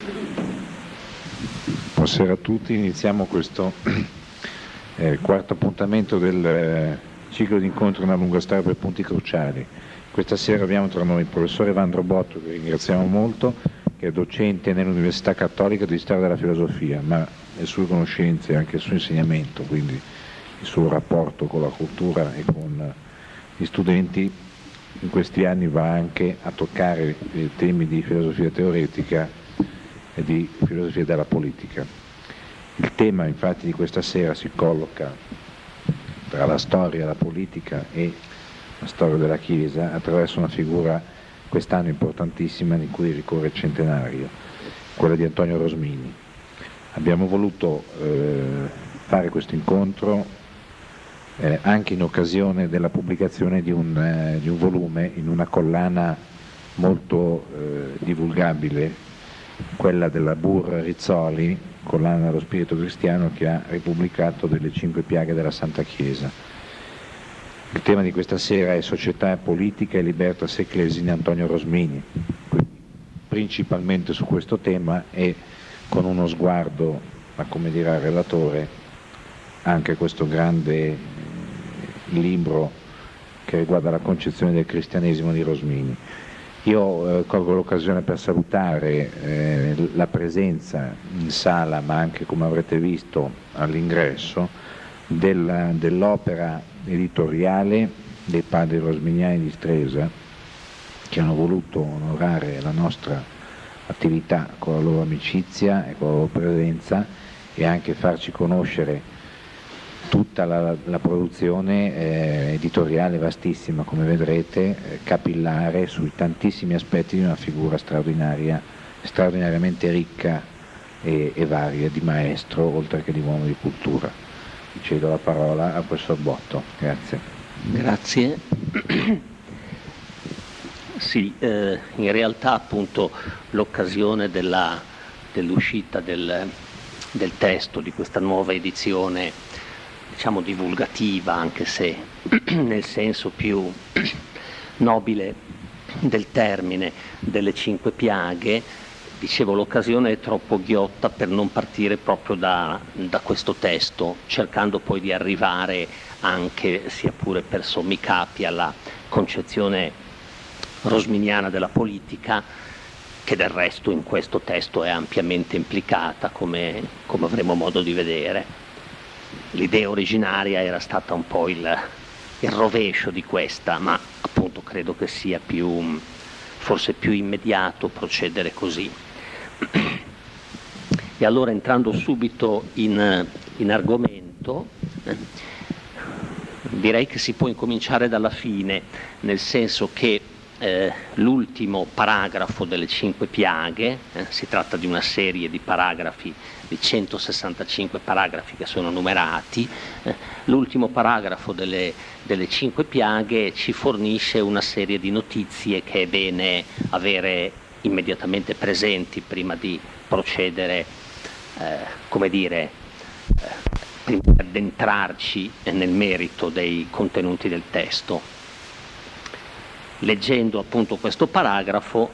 Buonasera a tutti, iniziamo questo quarto appuntamento del ciclo di incontri Una lunga strada per punti cruciali. Questa sera abbiamo tra noi il professore Evandro Botto, che ringraziamo molto, che è docente nell'Università Cattolica di Storia della Filosofia, ma le sue conoscenze e anche il suo insegnamento, quindi il suo rapporto con la cultura e con gli studenti, in questi anni va anche a toccare temi di filosofia teoretica e di filosofia della politica. Il tema infatti di questa sera si colloca tra la storia, la politica e la storia della Chiesa attraverso una figura quest'anno importantissima di cui ricorre il centenario, quella di Antonio Rosmini. Abbiamo voluto fare questo incontro anche in occasione della pubblicazione di un volume in una collana molto divulgabile, quella della Burr Rizzoli, collana dello Spirito Cristiano, che ha ripubblicato delle 5 piaghe della Santa Chiesa. Il tema di questa sera è Società, politica e libertas ecclesiae Antonio Rosmini, quindi principalmente su questo tema e con uno sguardo, ma come dirà il relatore, anche questo grande libro che riguarda la concezione del cristianesimo di Rosmini. Io colgo l'occasione per salutare la presenza in sala, ma anche, come avrete visto all'ingresso, dell'opera editoriale dei padri rosminiani di Stresa, che hanno voluto onorare la nostra attività con la loro amicizia e con la loro presenza e anche farci conoscere tutta la produzione editoriale vastissima, come vedrete, capillare sui tantissimi aspetti di una figura straordinariamente ricca e varia, di maestro oltre che di uomo di cultura. Cedo la parola al professor Botto. Grazie. Grazie. Sì, in realtà appunto l'occasione dell'uscita del testo di questa nuova edizione, diciamo divulgativa, anche se nel senso più nobile del termine, delle 5 piaghe, dicevo, l'occasione è troppo ghiotta per non partire proprio da questo testo, cercando poi di arrivare anche, sia pure per sommi capi, alla concezione rosminiana della politica, che del resto in questo testo è ampiamente implicata, come avremo modo di vedere. L'idea originaria era stata un po' il rovescio di questa, ma appunto credo che sia forse più immediato procedere così. E allora, entrando subito in argomento, direi che si può incominciare dalla fine, nel senso che l'ultimo paragrafo delle 5 piaghe, si tratta di una serie di paragrafi, di 165 paragrafi che sono numerati, l'ultimo paragrafo delle 5 piaghe ci fornisce una serie di notizie che è bene avere immediatamente presenti prima di procedere, prima di addentrarci nel merito dei contenuti del testo. Leggendo appunto questo paragrafo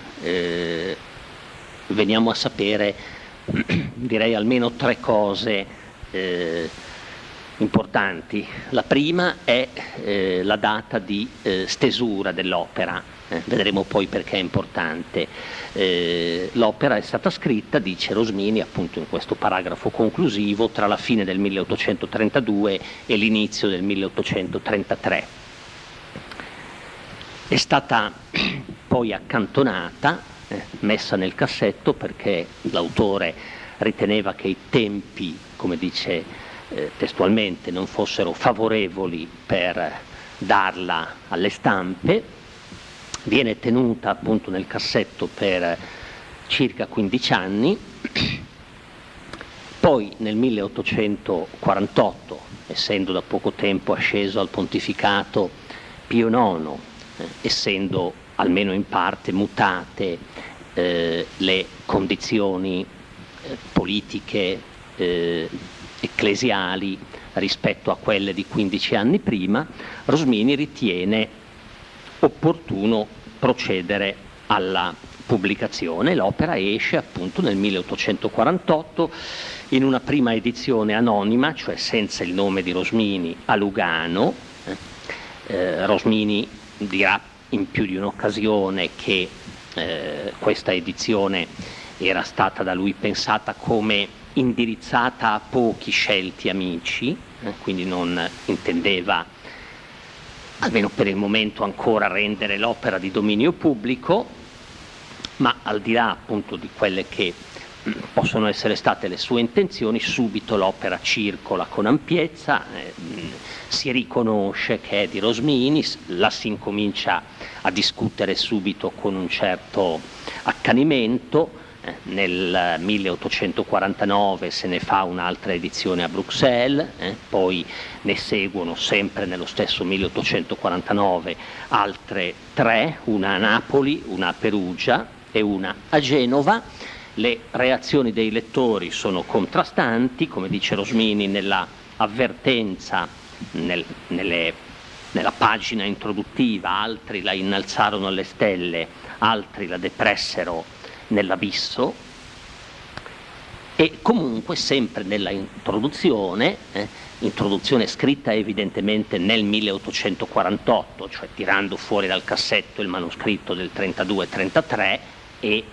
veniamo a sapere, direi, almeno 3 cose importanti. La prima è la data di stesura dell'opera, vedremo poi perché è importante. L'opera è stata scritta, dice Rosmini appunto in questo paragrafo conclusivo, tra la fine del 1832 e l'inizio del 1833. È stata poi accantonata, messa nel cassetto, perché l'autore riteneva che i tempi, come dice testualmente, non fossero favorevoli per darla alle stampe. Viene tenuta appunto nel cassetto per circa 15 anni, poi nel 1848, essendo da poco tempo asceso al pontificato Pio IX, essendo almeno in parte mutate le condizioni politiche ecclesiali rispetto a quelle di 15 anni prima, Rosmini ritiene opportuno procedere alla pubblicazione. L'opera esce appunto nel 1848 in una prima edizione anonima, cioè senza il nome di Rosmini, a Lugano. Rosmini dirà in più di un'occasione che questa edizione era stata da lui pensata come indirizzata a pochi scelti amici, quindi non intendeva, almeno per il momento, ancora rendere l'opera di dominio pubblico, ma al di là appunto di quelle che possono essere state le sue intenzioni, subito l'opera circola con ampiezza, si riconosce che è di Rosmini, la si incomincia a discutere subito con un certo accanimento. Nel 1849 se ne fa un'altra edizione a Bruxelles, poi ne seguono sempre nello stesso 1849 altre 3, una a Napoli, una a Perugia e una a Genova. Le reazioni dei lettori sono contrastanti, come dice Rosmini nella avvertenza, nella pagina introduttiva: altri la innalzarono alle stelle, altri la depressero nell'abisso. E comunque sempre nella introduzione scritta evidentemente nel 1848, cioè tirando fuori dal cassetto il manoscritto del 32-33 e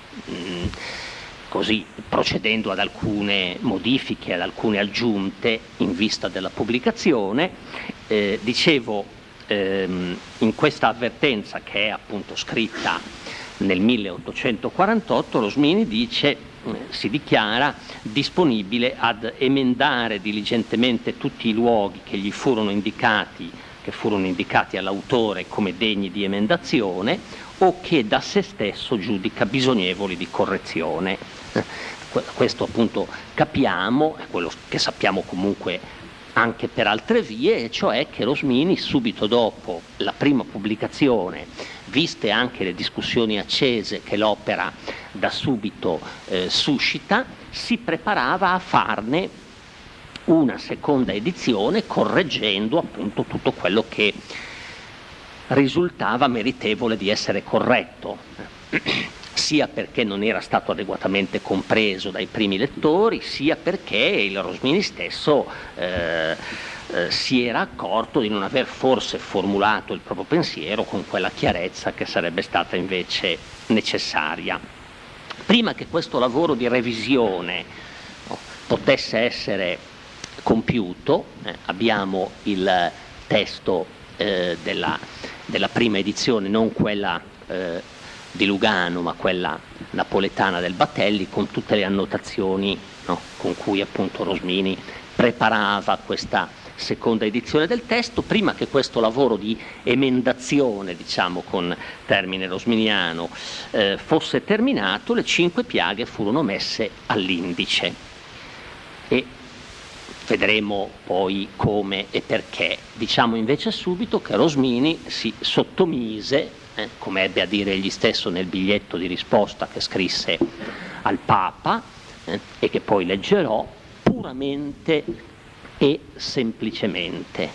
così procedendo ad alcune modifiche, ad alcune aggiunte in vista della pubblicazione. Dicevo, in questa avvertenza, che è appunto scritta nel 1848, Rosmini si dichiara disponibile ad emendare diligentemente tutti i luoghi che gli furono indicati all'autore come degni di emendazione o che da se stesso giudica bisognevoli di correzione. Questo appunto capiamo, è quello che sappiamo comunque anche per altre vie, e cioè che Rosmini, subito dopo la prima pubblicazione, viste anche le discussioni accese che l'opera da subito suscita, si preparava a farne una seconda edizione, correggendo appunto tutto quello che risultava meritevole di essere corretto, sia perché non era stato adeguatamente compreso dai primi lettori, sia perché il Rosmini stesso si era accorto di non aver forse formulato il proprio pensiero con quella chiarezza che sarebbe stata invece necessaria. Prima che questo lavoro di revisione potesse essere compiuto, abbiamo il testo della prima edizione, non quella di Lugano ma quella napoletana del Batelli, con tutte le annotazioni, con cui appunto Rosmini preparava questa seconda edizione del testo. Prima che questo lavoro di emendazione, diciamo con termine rosminiano, fosse terminato, le 5 piaghe furono messe all'indice, e vedremo poi come e perché. Diciamo invece subito che Rosmini si sottomise, come ebbe a dire egli stesso nel biglietto di risposta che scrisse al Papa, e che poi leggerò, puramente e semplicemente.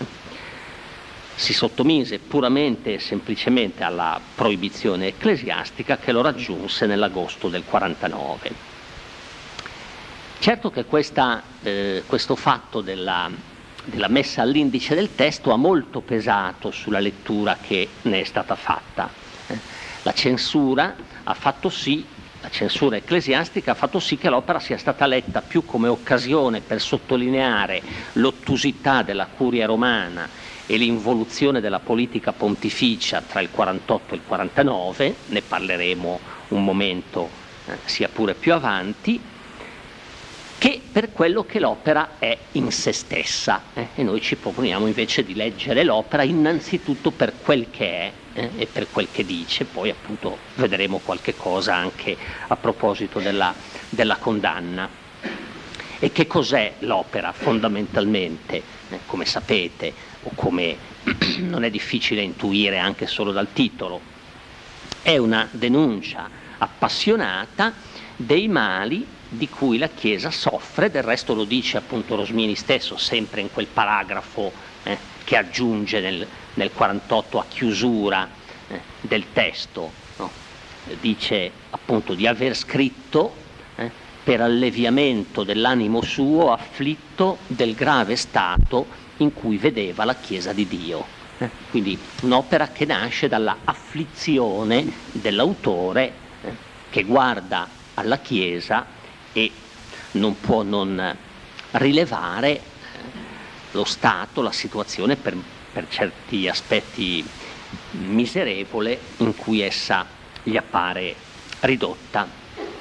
Si sottomise puramente e semplicemente alla proibizione ecclesiastica, che lo raggiunse nell'agosto del 49. Certo che questo fatto della messa all'indice del testo ha molto pesato sulla lettura che ne è stata fatta. La censura ecclesiastica ha fatto sì che l'opera sia stata letta più come occasione per sottolineare l'ottusità della curia romana e l'involuzione della politica pontificia tra il 48 e il 49, ne parleremo un momento sia pure più avanti, che per quello che l'opera è in se stessa, e noi ci proponiamo invece di leggere l'opera innanzitutto per quel che è e per quel che dice. Poi appunto vedremo qualche cosa anche a proposito della condanna. E che cos'è l'opera fondamentalmente? Come sapete, o come non è difficile intuire anche solo dal titolo, è una denuncia appassionata dei mali di cui la Chiesa soffre. Del resto lo dice appunto Rosmini stesso, sempre in quel paragrafo che aggiunge nel 48 a chiusura del testo, no? dice appunto di aver scritto per alleviamento dell'animo suo afflitto del grave stato in cui vedeva la Chiesa di Dio. Quindi un'opera che nasce dalla afflizione dell'autore che guarda alla Chiesa e non può non rilevare lo stato, la situazione per certi aspetti miserevole in cui essa gli appare ridotta.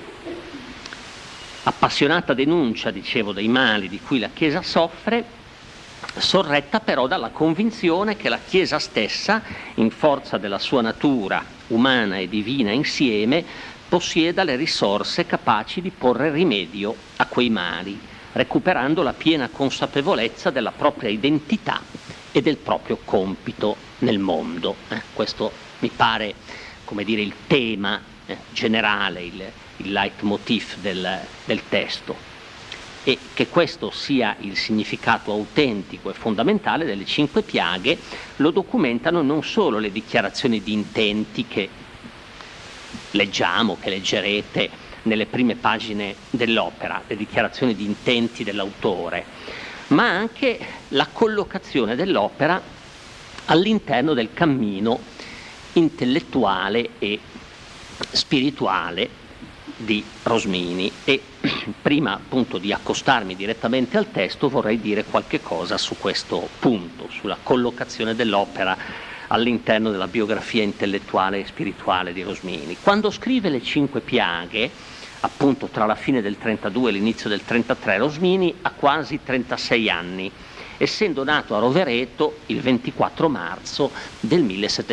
Appassionata denuncia, dicevo, dei mali di cui la Chiesa soffre, sorretta però dalla convinzione che la Chiesa stessa, in forza della sua natura umana e divina insieme, possieda le risorse capaci di porre rimedio a quei mali, recuperando la piena consapevolezza della propria identità e del proprio compito nel mondo. Questo mi pare, come dire, il tema generale, il leitmotiv del testo, e che questo sia il significato autentico e fondamentale delle 5 piaghe lo documentano non solo le dichiarazioni di intenti che leggiamo, che leggerete nelle prime pagine dell'opera, le dichiarazioni di intenti dell'autore, ma anche la collocazione dell'opera all'interno del cammino intellettuale e spirituale di Rosmini. E prima appunto di accostarmi direttamente al testo vorrei dire qualche cosa su questo punto, sulla collocazione dell'opera all'interno della biografia intellettuale e spirituale di Rosmini. Quando scrive le 5 piaghe, appunto tra la fine del 32 e l'inizio del 33, Rosmini ha quasi 36 anni, essendo nato a Rovereto il 24 marzo del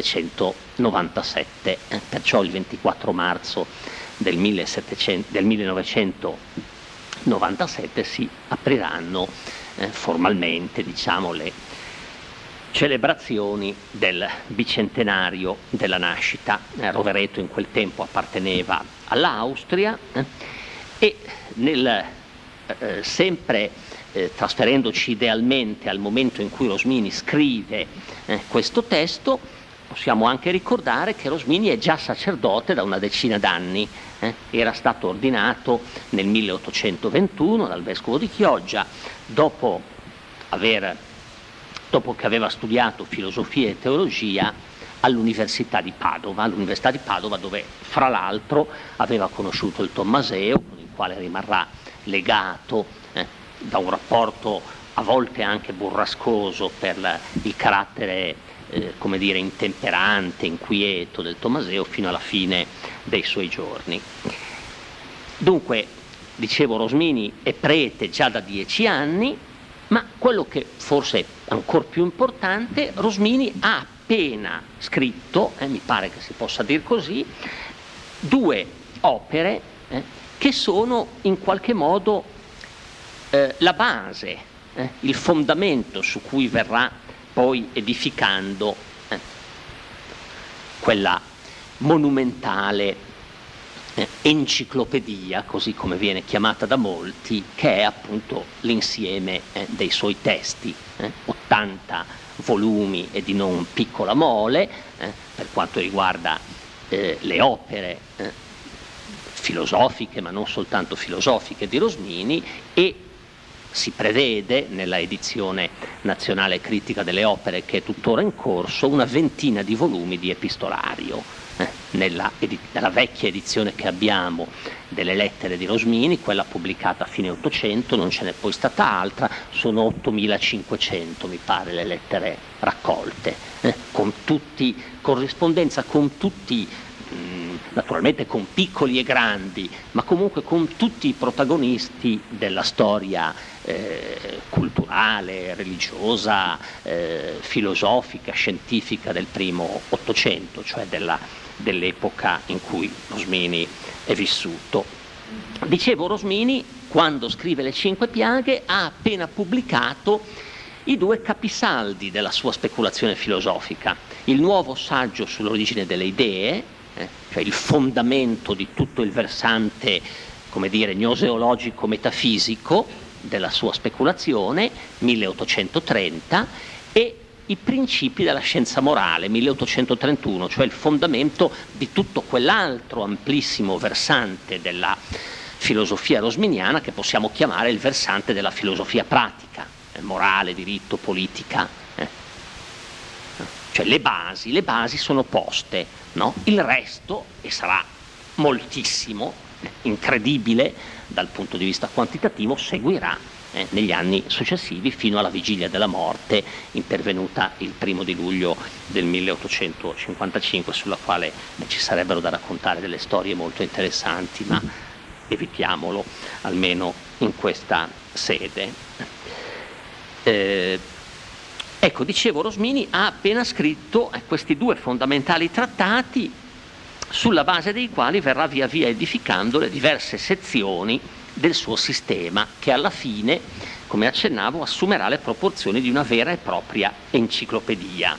1797, perciò il 24 marzo del 1997 si apriranno formalmente, diciamo, le celebrazioni del bicentenario della nascita. Rovereto in quel tempo apparteneva all'Austria e sempre trasferendoci idealmente al momento in cui Rosmini scrive questo testo, possiamo anche ricordare che Rosmini è già sacerdote da una decina d'anni. Era stato ordinato nel 1821 dal vescovo di Chioggia, dopo che aveva studiato filosofia e teologia all'Università di Padova, dove fra l'altro aveva conosciuto il Tommaseo, con il quale rimarrà legato da un rapporto a volte anche burrascoso per il carattere come dire intemperante, inquieto del Tommaseo fino alla fine dei suoi giorni. Dunque, dicevo, Rosmini è prete già da 10 anni, ma quello che forse è ancora più importante, Rosmini ha appena scritto, mi pare che si possa dire così, 2 opere che sono in qualche modo la base, il fondamento su cui verrà poi edificando quella monumentale enciclopedia, così come viene chiamata da molti, che è appunto l'insieme dei suoi testi, 80 volumi e di non piccola mole, per quanto riguarda le opere filosofiche, ma non soltanto filosofiche, di Rosmini, e si prevede nella edizione nazionale critica delle opere, che è tuttora in corso, una ventina di volumi di epistolario. Nella vecchia edizione che abbiamo delle lettere di Rosmini, quella pubblicata a fine 800, non ce n'è poi stata altra, sono 8500 mi pare le lettere raccolte, con corrispondenza con tutti, naturalmente con piccoli e grandi, ma comunque con tutti i protagonisti della storia culturale, religiosa, filosofica, scientifica del primo Ottocento, cioè dell'epoca in cui Rosmini è vissuto. Dicevo, Rosmini, quando scrive le 5 piaghe, ha appena pubblicato i 2 capisaldi della sua speculazione filosofica: il nuovo saggio sull'origine delle idee, cioè il fondamento di tutto il versante, come dire, gnoseologico metafisico della sua speculazione, 1830, e i principi della scienza morale, 1831, cioè il fondamento di tutto quell'altro amplissimo versante della filosofia rosminiana che possiamo chiamare il versante della filosofia pratica, morale, diritto, politica. Cioè le basi sono poste, no? Il resto, e sarà moltissimo, incredibile dal punto di vista quantitativo, seguirà negli anni successivi fino alla vigilia della morte, intervenuta il 1° di luglio del 1855, sulla quale ci sarebbero da raccontare delle storie molto interessanti, ma evitiamolo almeno in questa sede. Ecco, dicevo, Rosmini ha appena scritto questi 2 fondamentali trattati, sulla base dei quali verrà via via edificando le diverse sezioni del suo sistema, che alla fine, come accennavo, assumerà le proporzioni di una vera e propria enciclopedia.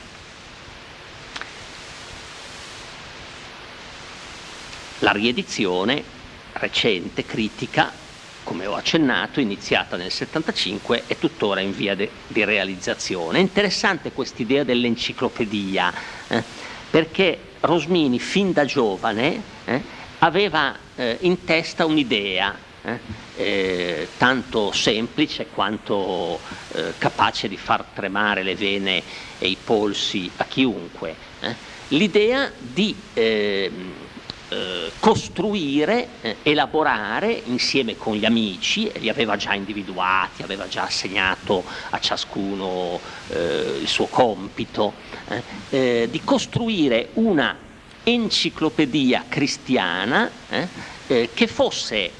La riedizione recente, critica, come ho accennato, iniziata nel 75, è tuttora in via di realizzazione. È interessante quest'idea dell'enciclopedia, perché Rosmini fin da giovane aveva in testa un'idea tanto semplice quanto capace di far tremare le vene e i polsi a chiunque, l'idea di costruire, elaborare insieme con gli amici, e li aveva già individuati, aveva già assegnato a ciascuno il suo compito, di costruire una enciclopedia cristiana che fosse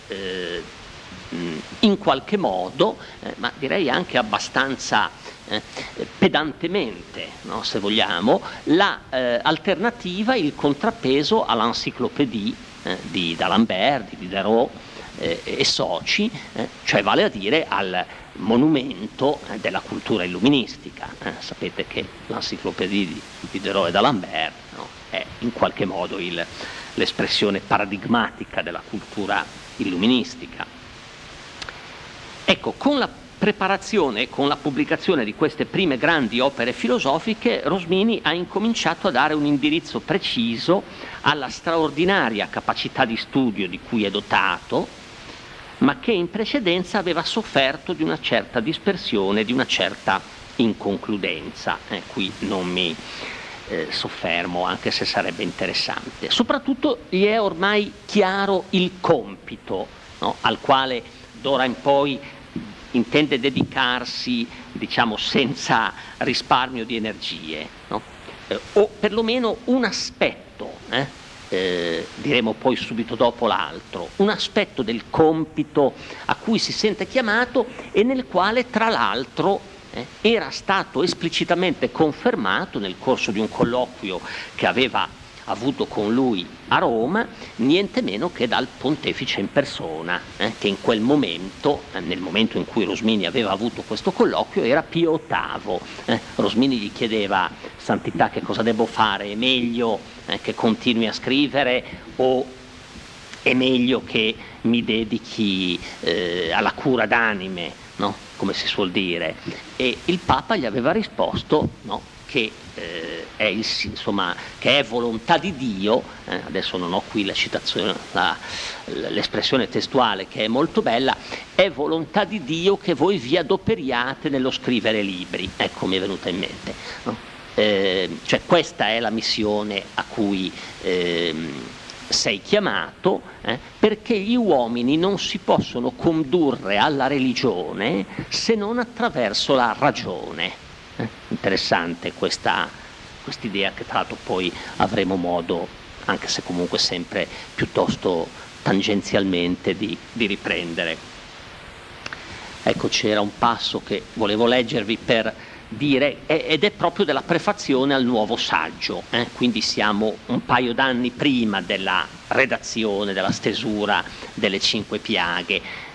in qualche modo, ma direi anche abbastanza pedantemente, no, se vogliamo, l'alternativa, il contrappeso all'Encyclopédie di d'Alembert, di Diderot e soci, cioè vale a dire al monumento della cultura illuministica. Sapete che l'Encyclopédie di Diderot e d'Alembert, no, è in qualche modo l'espressione paradigmatica della cultura illuministica. Ecco, con la preparazione, con la pubblicazione di queste prime grandi opere filosofiche, Rosmini ha incominciato a dare un indirizzo preciso alla straordinaria capacità di studio di cui è dotato, ma che in precedenza aveva sofferto di una certa dispersione, di una certa inconcludenza. Qui non mi soffermo, anche se sarebbe interessante. Soprattutto gli è ormai chiaro il compito, no, al quale d'ora in poi intende dedicarsi, diciamo, senza risparmio di energie, no? O perlomeno un aspetto, diremo poi subito dopo l'altro, un aspetto del compito a cui si sente chiamato e nel quale tra l'altro era stato esplicitamente confermato nel corso di un colloquio che aveva avuto con lui a Roma, niente meno che dal pontefice in persona, che in quel momento, nel momento in cui Rosmini aveva avuto questo colloquio, era Pio VIII. Rosmini gli chiedeva: Santità, che cosa devo fare? È meglio che continui a scrivere o è meglio che mi dedichi alla cura d'anime, no? Come si suol dire? E il Papa gli aveva risposto, no, che che è volontà di Dio, adesso non ho qui la citazione, l'espressione testuale che è molto bella, è volontà di Dio che voi vi adoperiate nello scrivere libri, ecco, mi è venuta in mente, no? Cioè questa è la missione a cui sei chiamato, perché gli uomini non si possono condurre alla religione se non attraverso la ragione. Interessante quest'idea, che tra l'altro poi avremo modo, anche se comunque sempre piuttosto tangenzialmente, di riprendere. Ecco, c'era un passo che volevo leggervi per dire, ed è proprio della prefazione al nuovo saggio, quindi siamo un paio d'anni prima della redazione, della stesura delle 5 piaghe.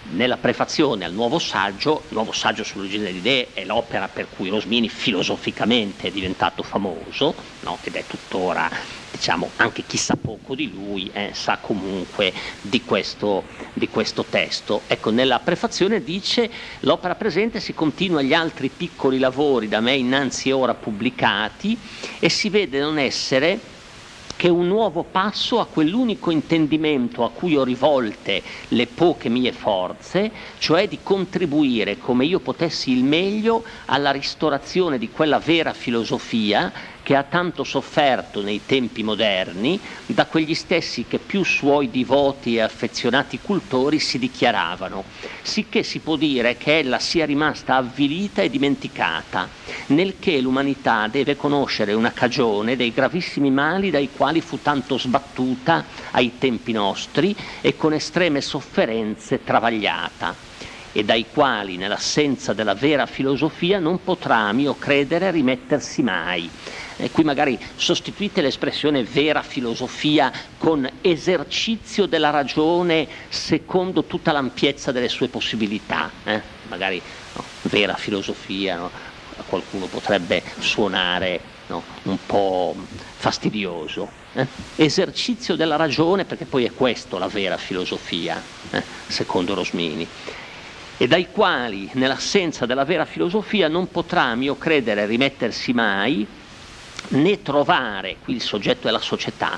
nella prefazione al nuovo saggio, il nuovo saggio sull'origine delle idee è l'opera per cui Rosmini filosoficamente è diventato famoso, no? Ed è tuttora, diciamo, anche chi sa poco di lui sa comunque di questo testo. Ecco, nella prefazione dice: l'opera presente si continua agli altri piccoli lavori da me innanzi ora pubblicati e si vede non essere che un nuovo passo a quell'unico intendimento a cui ho rivolte le poche mie forze, cioè di contribuire come io potessi il meglio alla ristorazione di quella vera filosofia che ha tanto sofferto nei tempi moderni da quegli stessi che più suoi divoti e affezionati cultori si dichiaravano, sicché si può dire che ella sia rimasta avvilita e dimenticata, nel che l'umanità deve conoscere una cagione dei gravissimi mali dai quali fu tanto sbattuta ai tempi nostri e con estreme sofferenze travagliata, e dai quali nell'assenza della vera filosofia non potrà, a mio credere, rimettersi mai. E qui magari sostituite l'espressione vera filosofia con esercizio della ragione secondo tutta l'ampiezza delle sue possibilità. Magari no, vera filosofia, no? A qualcuno potrebbe suonare, no, un po' fastidioso. Esercizio della ragione, perché poi è questo la vera filosofia, secondo Rosmini. E dai quali nell'assenza della vera filosofia non potrà, a mio credere, rimettersi mai, né trovare, qui il soggetto è la società,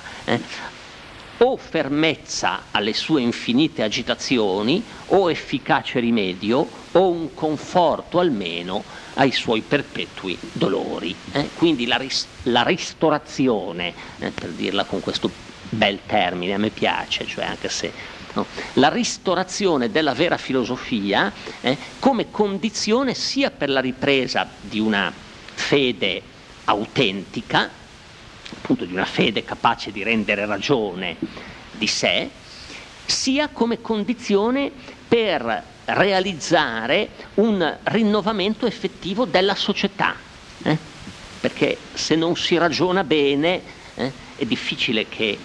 o fermezza alle sue infinite agitazioni, o efficace rimedio, o un conforto almeno ai suoi perpetui dolori. Quindi la ristorazione, per dirla con questo bel termine, a me piace, cioè anche se no, la ristorazione della vera filosofia come condizione sia per la ripresa di una fede autentica, appunto di una fede capace di rendere ragione di sé, sia come condizione per realizzare un rinnovamento effettivo della società, perché se non si ragiona bene è difficile che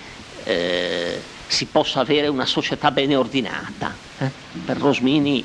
si possa avere una società bene ordinata. Per Rosmini,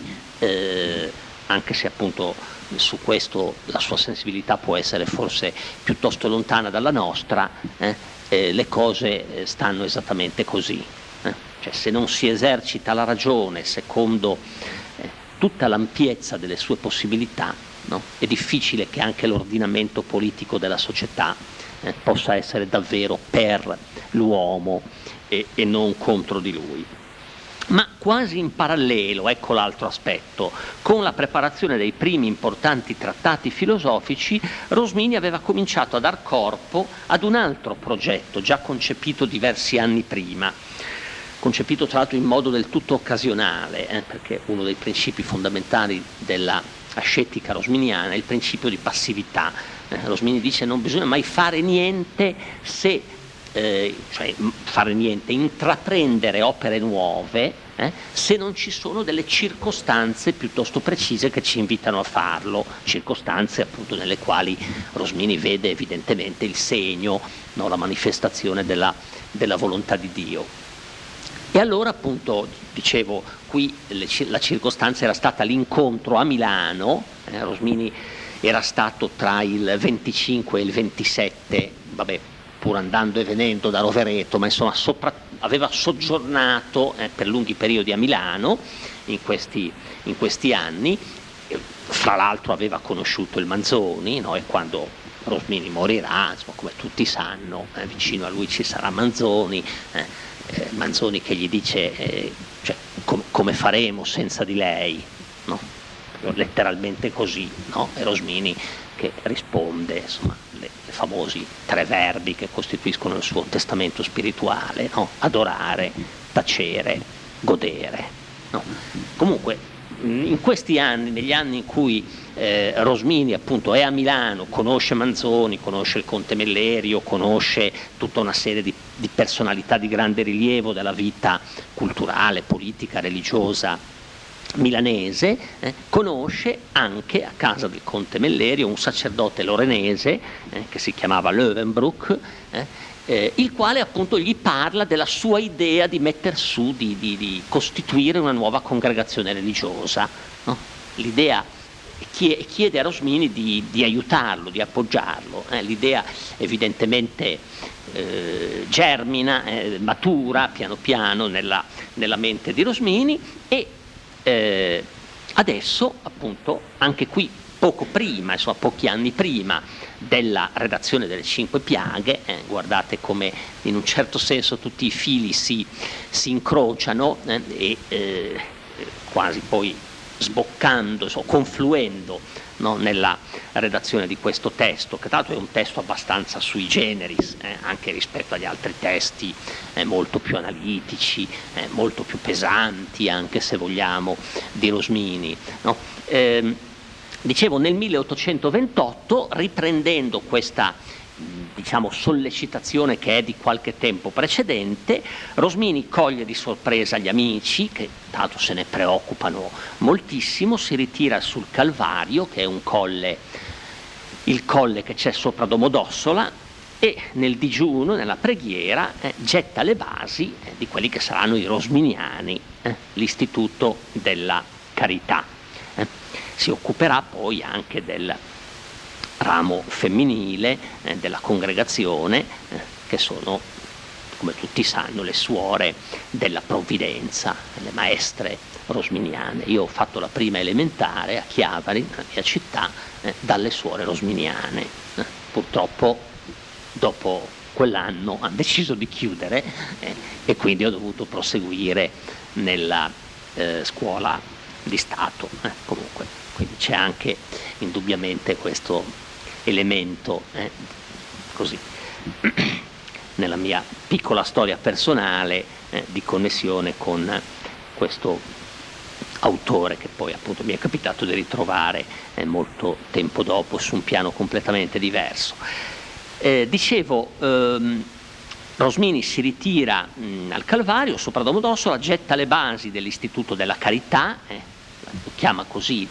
anche se appunto su questo la sua sensibilità può essere forse piuttosto lontana dalla nostra, le cose stanno esattamente così. Cioè, se non si esercita la ragione secondo tutta l'ampiezza delle sue possibilità, no, è difficile che anche l'ordinamento politico della società possa essere davvero per l'uomo e non contro di lui. Ma quasi in parallelo, ecco l'altro aspetto, con la preparazione dei primi importanti trattati filosofici, Rosmini aveva cominciato a dar corpo ad un altro progetto già concepito diversi anni prima, concepito tra l'altro in modo del tutto occasionale, perché uno dei principi fondamentali della ascetica rosminiana è il principio di passività. Rosmini dice: non bisogna mai fare niente intraprendere opere nuove se non ci sono delle circostanze piuttosto precise che ci invitano a farlo, circostanze appunto nelle quali Rosmini vede evidentemente il segno, no, la manifestazione della volontà di Dio. E allora appunto, dicevo, qui la circostanza era stata l'incontro a Milano, Rosmini era stato tra il 25 e il 27, pur andando e venendo da Rovereto, ma insomma aveva soggiornato per lunghi periodi a Milano in questi anni. Fra l'altro aveva conosciuto il Manzoni, no? E quando Rosmini morirà, insomma, come tutti sanno, vicino a lui ci sarà Manzoni, Manzoni che gli dice come faremo senza di lei, no? Letteralmente così, no? E Rosmini che risponde, insomma, le famosi 3 verbi che costituiscono il suo testamento spirituale, no? Adorare, tacere, godere, no? Comunque in questi anni, negli anni in cui Rosmini appunto è a Milano, conosce Manzoni, conosce il Conte Mellerio, conosce tutta una serie di personalità di grande rilievo della vita culturale, politica, religiosa milanese, conosce anche a casa del Conte Mellerio un sacerdote lorenese che si chiamava Löwenbruck il quale appunto gli parla della sua idea di metter su, di costituire una nuova congregazione religiosa, no? L'idea chiede a Rosmini di aiutarlo, di appoggiarlo. L'idea evidentemente germina, matura piano piano nella mente di Rosmini e adesso appunto anche qui poco prima, insomma pochi anni prima della redazione delle Cinque Piaghe, guardate come in un certo senso tutti i fili si incrociano e quasi poi sboccando, confluendo, no, nella redazione di questo testo, che tra l'altro è un testo abbastanza sui generis, anche rispetto agli altri testi molto più analitici, molto più pesanti anche se vogliamo, di Rosmini, no? Dicevo, nel 1828, riprendendo questa diciamo sollecitazione che è di qualche tempo precedente, Rosmini coglie di sorpresa gli amici, che tra l'altro se ne preoccupano moltissimo, si ritira sul Calvario, che è un colle, il colle che c'è sopra Domodossola, e nel digiuno, nella preghiera, getta le basi di quelli che saranno i rosminiani, l'istituto della carità. Si occuperà poi anche del ramo femminile della congregazione, che sono, come tutti sanno, le suore della provvidenza, le maestre rosminiane. Io ho fatto la prima elementare a Chiavari, nella mia città, dalle suore rosminiane. Purtroppo dopo quell'anno hanno deciso di chiudere e quindi ho dovuto proseguire nella scuola di Stato. Comunque, quindi c'è anche indubbiamente questo elemento così nella mia piccola storia personale di connessione con questo autore che poi appunto mi è capitato di ritrovare molto tempo dopo su un piano completamente diverso. Dicevo, Rosmini si ritira al Calvario sopra Domodossola, getta le basi dell'istituto della carità, la chiama così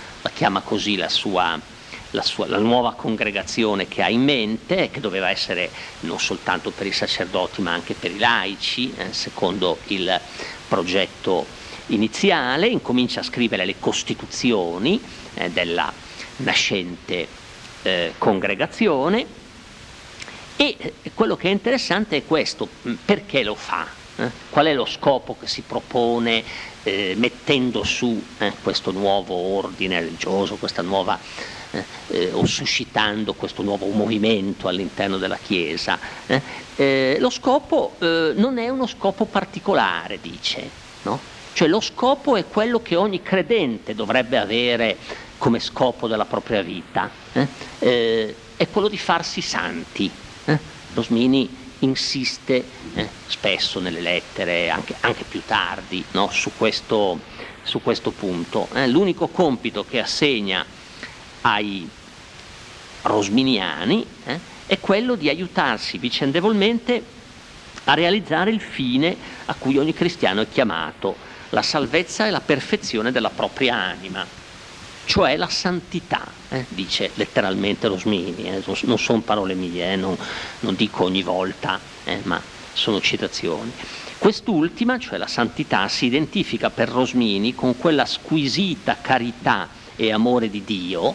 la nuova congregazione che ha in mente, che doveva essere non soltanto per i sacerdoti ma anche per i laici, secondo il progetto iniziale. Incomincia a scrivere le costituzioni della nascente congregazione, e quello che è interessante è questo: perché lo fa? Qual è lo scopo che si propone mettendo su questo nuovo ordine religioso, questa nuova o suscitando questo nuovo movimento all'interno della Chiesa? Lo scopo non è uno scopo particolare, dice, no? Cioè lo scopo è quello che ogni credente dovrebbe avere come scopo della propria vita, è quello di farsi santi. Rosmini insiste spesso nelle lettere, anche più tardi, no? su questo punto. L'unico compito che assegna ai rosminiani è quello di aiutarsi vicendevolmente a realizzare il fine a cui ogni cristiano è chiamato: la salvezza e la perfezione della propria anima, cioè la santità, dice letteralmente Rosmini, non sono parole mie, non dico ogni volta, ma sono citazioni. Quest'ultima, cioè la santità, si identifica per Rosmini con quella squisita carità e amore di Dio,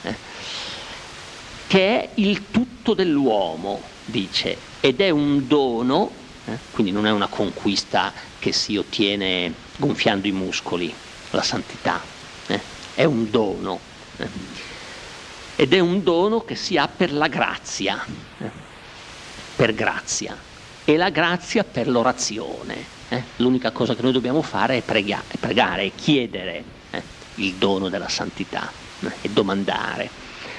che è il tutto dell'uomo, dice, ed è un dono, quindi non è una conquista che si ottiene gonfiando i muscoli, la santità, è un dono, ed è un dono che si ha per la grazia, per grazia, e la grazia per l'orazione. L'unica cosa che noi dobbiamo fare è pregare, è chiedere il dono della santità e domandare.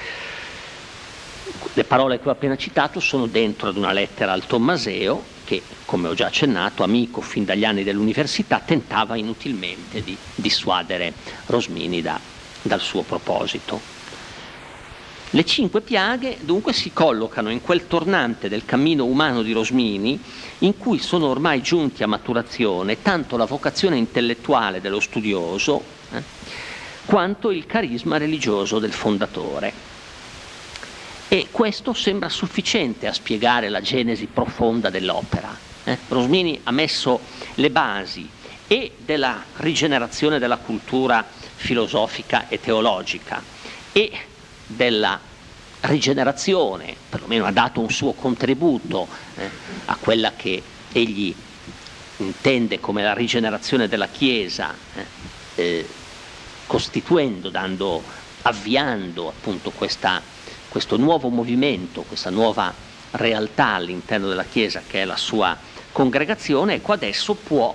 Le parole che ho appena citato sono dentro ad una lettera al Tommaseo che, come ho già accennato, amico fin dagli anni dell'università, tentava inutilmente di dissuadere Rosmini dal suo proposito. Le Cinque Piaghe dunque si collocano in quel tornante del cammino umano di Rosmini in cui sono ormai giunti a maturazione tanto la vocazione intellettuale dello studioso quanto il carisma religioso del fondatore. E questo sembra sufficiente a spiegare la genesi profonda dell'opera. Rosmini ha messo le basi e della rigenerazione della cultura filosofica e teologica e della rigenerazione, perlomeno ha dato un suo contributo a quella che egli intende come la rigenerazione della Chiesa, costituendo, avviando appunto questo nuovo movimento, questa nuova realtà all'interno della Chiesa che è la sua congregazione. Ecco, adesso può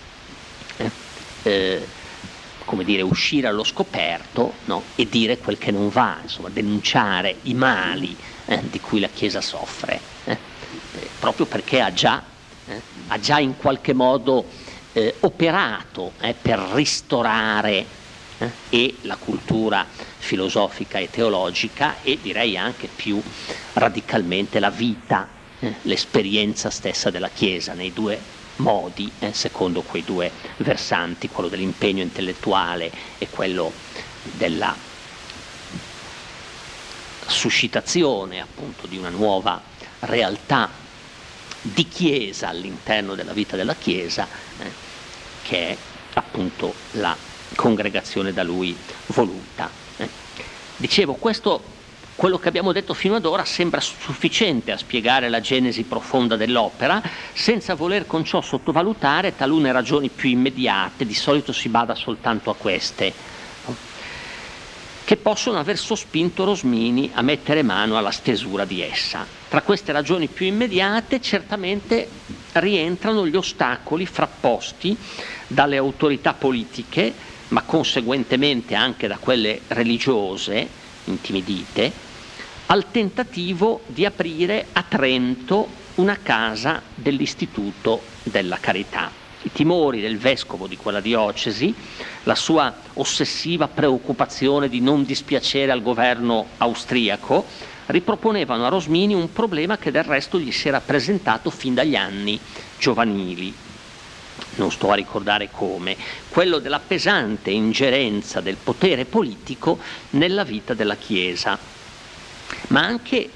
come dire, uscire allo scoperto, no? E dire quel che non va, insomma, denunciare i mali di cui la Chiesa soffre, proprio perché ha già in qualche modo operato per ristorare e la cultura filosofica e teologica e direi anche più radicalmente la vita, l'esperienza stessa della Chiesa nei due modi, secondo quei due versanti, quello dell'impegno intellettuale e quello della suscitazione appunto di una nuova realtà di Chiesa all'interno della vita della Chiesa, che è appunto la congregazione da lui voluta. Dicevo, quello che abbiamo detto fino ad ora sembra sufficiente a spiegare la genesi profonda dell'opera, senza voler con ciò sottovalutare talune ragioni più immediate, di solito si bada soltanto a queste, che possono aver sospinto Rosmini a mettere mano alla stesura di essa. Tra queste ragioni più immediate certamente rientrano gli ostacoli frapposti dalle autorità politiche, ma conseguentemente anche da quelle religiose, intimidite, al tentativo di aprire a Trento una casa dell'Istituto della Carità. I timori del vescovo di quella diocesi, la sua ossessiva preoccupazione di non dispiacere al governo austriaco, riproponevano a Rosmini un problema che del resto gli si era presentato fin dagli anni giovanili. Non sto a ricordare come, quello della pesante ingerenza del potere politico nella vita della Chiesa, ma anche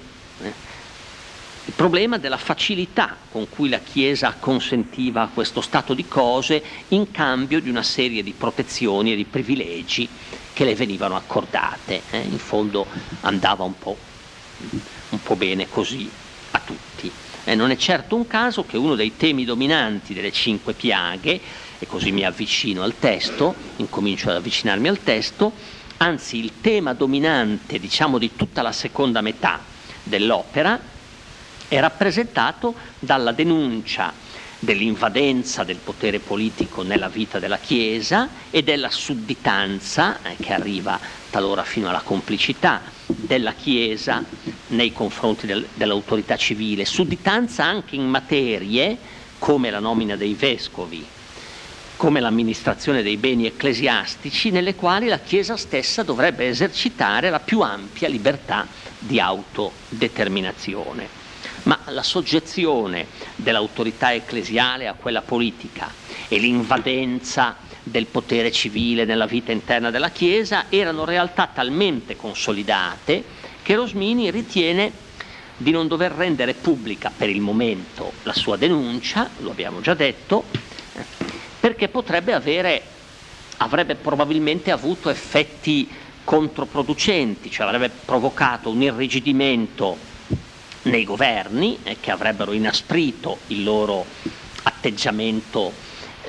il problema della facilità con cui la Chiesa consentiva questo stato di cose in cambio di una serie di protezioni e di privilegi che le venivano accordate. In fondo andava un po' bene così a tutti. Non è certo un caso che uno dei temi dominanti delle 5 piaghe, e così mi avvicino al testo, incomincio ad avvicinarmi al testo, anzi il tema dominante, diciamo, di tutta la seconda metà dell'opera è rappresentato dalla denuncia dell'invadenza del potere politico nella vita della Chiesa e della sudditanza, che arriva talora fino alla complicità della Chiesa nei confronti dell'autorità civile, sudditanza anche in materie come la nomina dei vescovi, come l'amministrazione dei beni ecclesiastici, nelle quali la Chiesa stessa dovrebbe esercitare la più ampia libertà di autodeterminazione. Ma la soggezione dell'autorità ecclesiale a quella politica e l'invadenza del potere civile nella vita interna della Chiesa erano realtà talmente consolidate che Rosmini ritiene di non dover rendere pubblica per il momento la sua denuncia, lo abbiamo già detto, perché avrebbe probabilmente avuto effetti controproducenti, cioè avrebbe provocato un irrigidimento nei governi che avrebbero inasprito il loro atteggiamento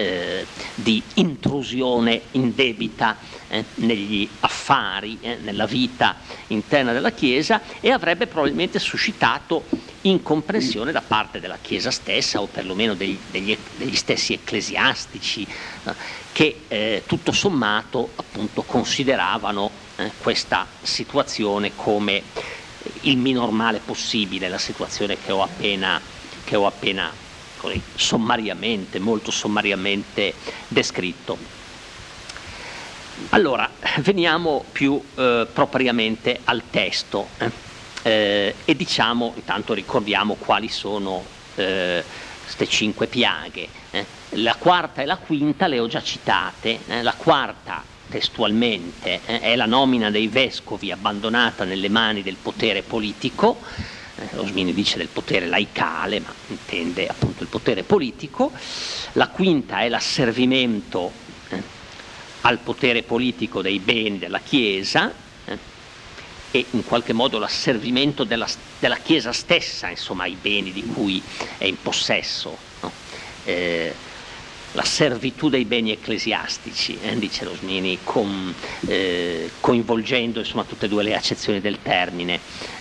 di intrusione indebita negli affari, nella vita interna della Chiesa, e avrebbe probabilmente suscitato incomprensione da parte della Chiesa stessa, o perlomeno degli stessi ecclesiastici, che tutto sommato appunto consideravano questa situazione come il minor male possibile, la situazione che ho appena così, molto sommariamente descritto. Allora, veniamo più propriamente al testo e diciamo, intanto ricordiamo quali sono queste 5 piaghe. La quarta e la quinta le ho già citate, la quarta testualmente, è la nomina dei vescovi abbandonata nelle mani del potere politico. Rosmini dice del potere laicale, ma intende appunto il potere politico. La quinta è l'asservimento al potere politico dei beni della Chiesa, e in qualche modo l'asservimento della Chiesa stessa, insomma, ai beni di cui è in possesso, no? La servitù dei beni ecclesiastici, dice Rosmini, coinvolgendo insomma tutte e due le accezioni del termine.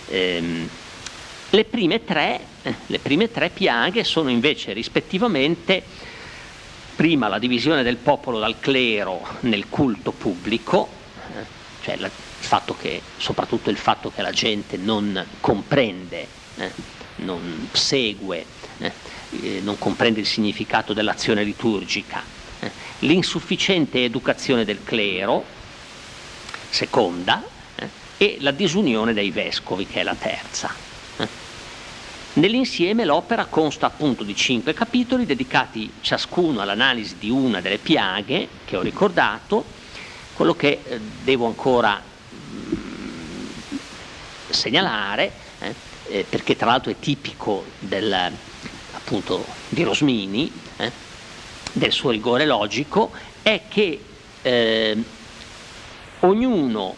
Le prime tre piaghe sono invece rispettivamente, prima la divisione del popolo dal clero nel culto pubblico, cioè soprattutto il fatto che la gente non comprende, non segue, non comprende il significato dell'azione liturgica, l'insufficiente educazione del clero, seconda, e la disunione dei vescovi, che è la terza. Nell'insieme l'opera consta appunto di 5 capitoli dedicati ciascuno all'analisi di una delle piaghe che ho ricordato. Quello che devo ancora segnalare, perché tra l'altro è tipico appunto di Rosmini, del suo rigore logico, è che ognuna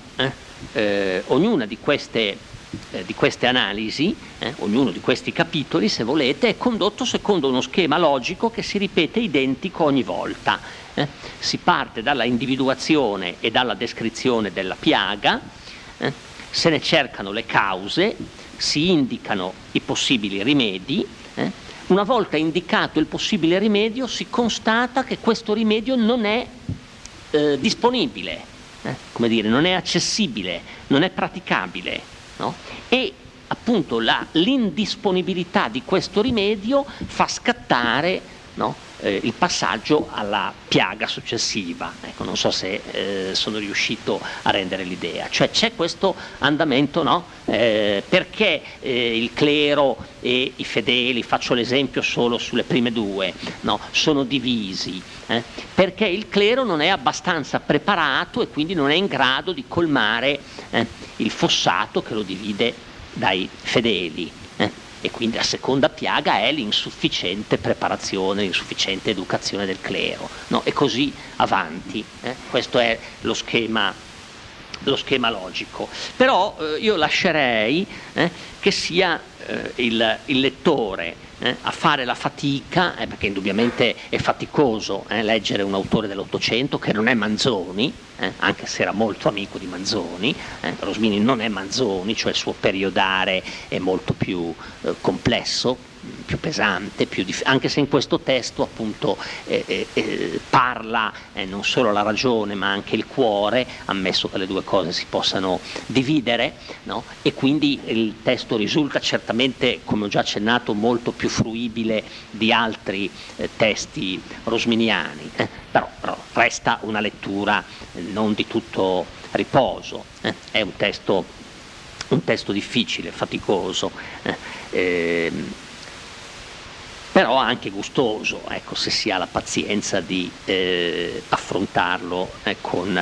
di queste analisi, ognuno di questi capitoli, se volete, è condotto secondo uno schema logico che si ripete identico ogni volta. Si parte dalla individuazione e dalla descrizione della piaga, se ne cercano le cause, si indicano i possibili rimedi. Una volta indicato il possibile rimedio, si constata che questo rimedio non è disponibile, come dire, non è accessibile, non è praticabile, no? E appunto l'indisponibilità di questo rimedio fa scattare, no, il passaggio alla piaga successiva. Ecco, non so se sono riuscito a rendere l'idea. Cioè c'è questo andamento, no? Perché il clero e i fedeli, faccio l'esempio solo sulle prime due, no, sono divisi, perché il clero non è abbastanza preparato e quindi non è in grado di colmare il fossato che lo divide dai fedeli. E quindi la seconda piaga è l'insufficiente preparazione, l'insufficiente educazione del clero, no? E così avanti. Questo è lo schema logico. Però io lascerei che sia il lettore a fare la fatica, perché indubbiamente è faticoso leggere un autore dell'Ottocento che non è Manzoni, anche se era molto amico di Manzoni. Rosmini non è Manzoni, cioè il suo periodare è molto più complesso, più pesante, anche se in questo testo appunto parla non solo la ragione ma anche il cuore, ammesso che le due cose si possano dividere, no? E quindi il testo risulta certamente, come ho già accennato, molto più fruibile di altri testi rosminiani, però resta una lettura non di tutto riposo, è un testo difficile, faticoso, però anche gustoso, ecco, se si ha la pazienza di affrontarlo con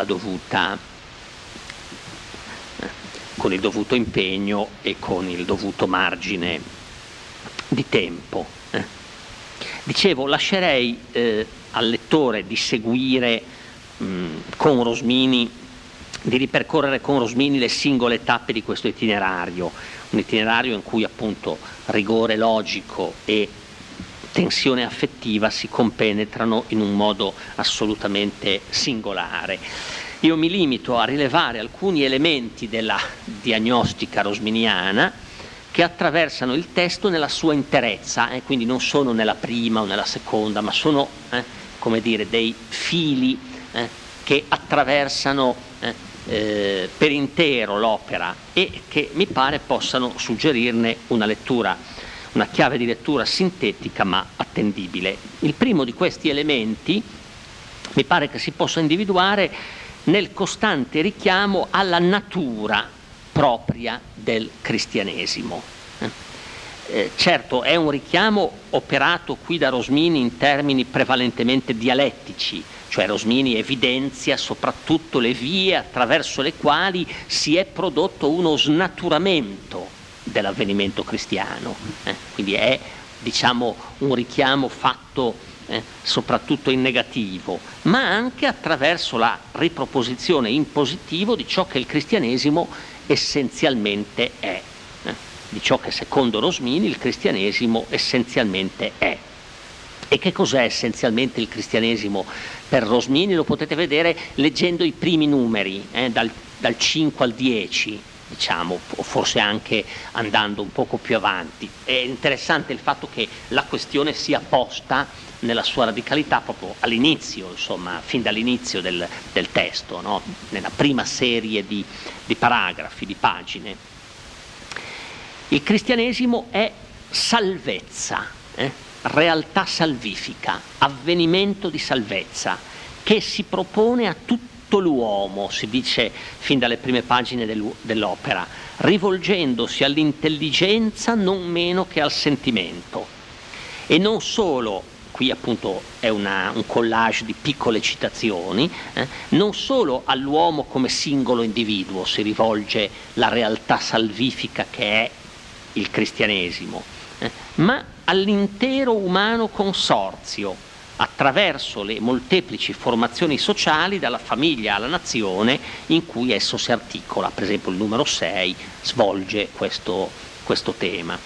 il dovuto impegno e con il dovuto margine di tempo. Dicevo, lascerei al lettore di seguire con Rosmini, di ripercorrere con Rosmini le singole tappe di questo itinerario, un itinerario in cui appunto rigore logico e tensione affettiva si compenetrano in un modo assolutamente singolare. Io mi limito a rilevare alcuni elementi della diagnostica rosminiana che attraversano il testo nella sua interezza, quindi non sono nella prima o nella seconda, ma sono come dire, dei fili che attraversano per intero l'opera e che mi pare possano suggerirne una chiave di lettura sintetica ma attendibile. Il primo di questi elementi mi pare che si possa individuare nel costante richiamo alla natura propria del cristianesimo. Certo, è un richiamo operato qui da Rosmini in termini prevalentemente dialettici, cioè Rosmini evidenzia soprattutto le vie attraverso le quali si è prodotto uno snaturamento dell'avvenimento cristiano, quindi è, diciamo, un richiamo fatto soprattutto in negativo, ma anche attraverso la riproposizione in positivo di ciò che il cristianesimo essenzialmente è, di ciò che secondo Rosmini il cristianesimo essenzialmente è. E che cos'è essenzialmente il cristianesimo per Rosmini? Lo potete vedere leggendo i primi numeri, dal 5 al 10, diciamo, o forse anche andando un poco più avanti. È interessante il fatto che la questione sia posta nella sua radicalità proprio all'inizio, insomma, fin dall'inizio del testo, no? Nella prima serie di paragrafi, di pagine. Il cristianesimo è salvezza, realtà salvifica, avvenimento di salvezza, che si propone a tutto l'uomo, si dice fin dalle prime pagine dell'opera, rivolgendosi all'intelligenza non meno che al sentimento. E non solo, qui appunto è un collage di piccole citazioni, non solo all'uomo come singolo individuo si rivolge la realtà salvifica che è il cristianesimo, ma all'intero umano consorzio, attraverso le molteplici formazioni sociali, dalla famiglia alla nazione, in cui esso si articola. Per esempio il numero 6 svolge questo tema.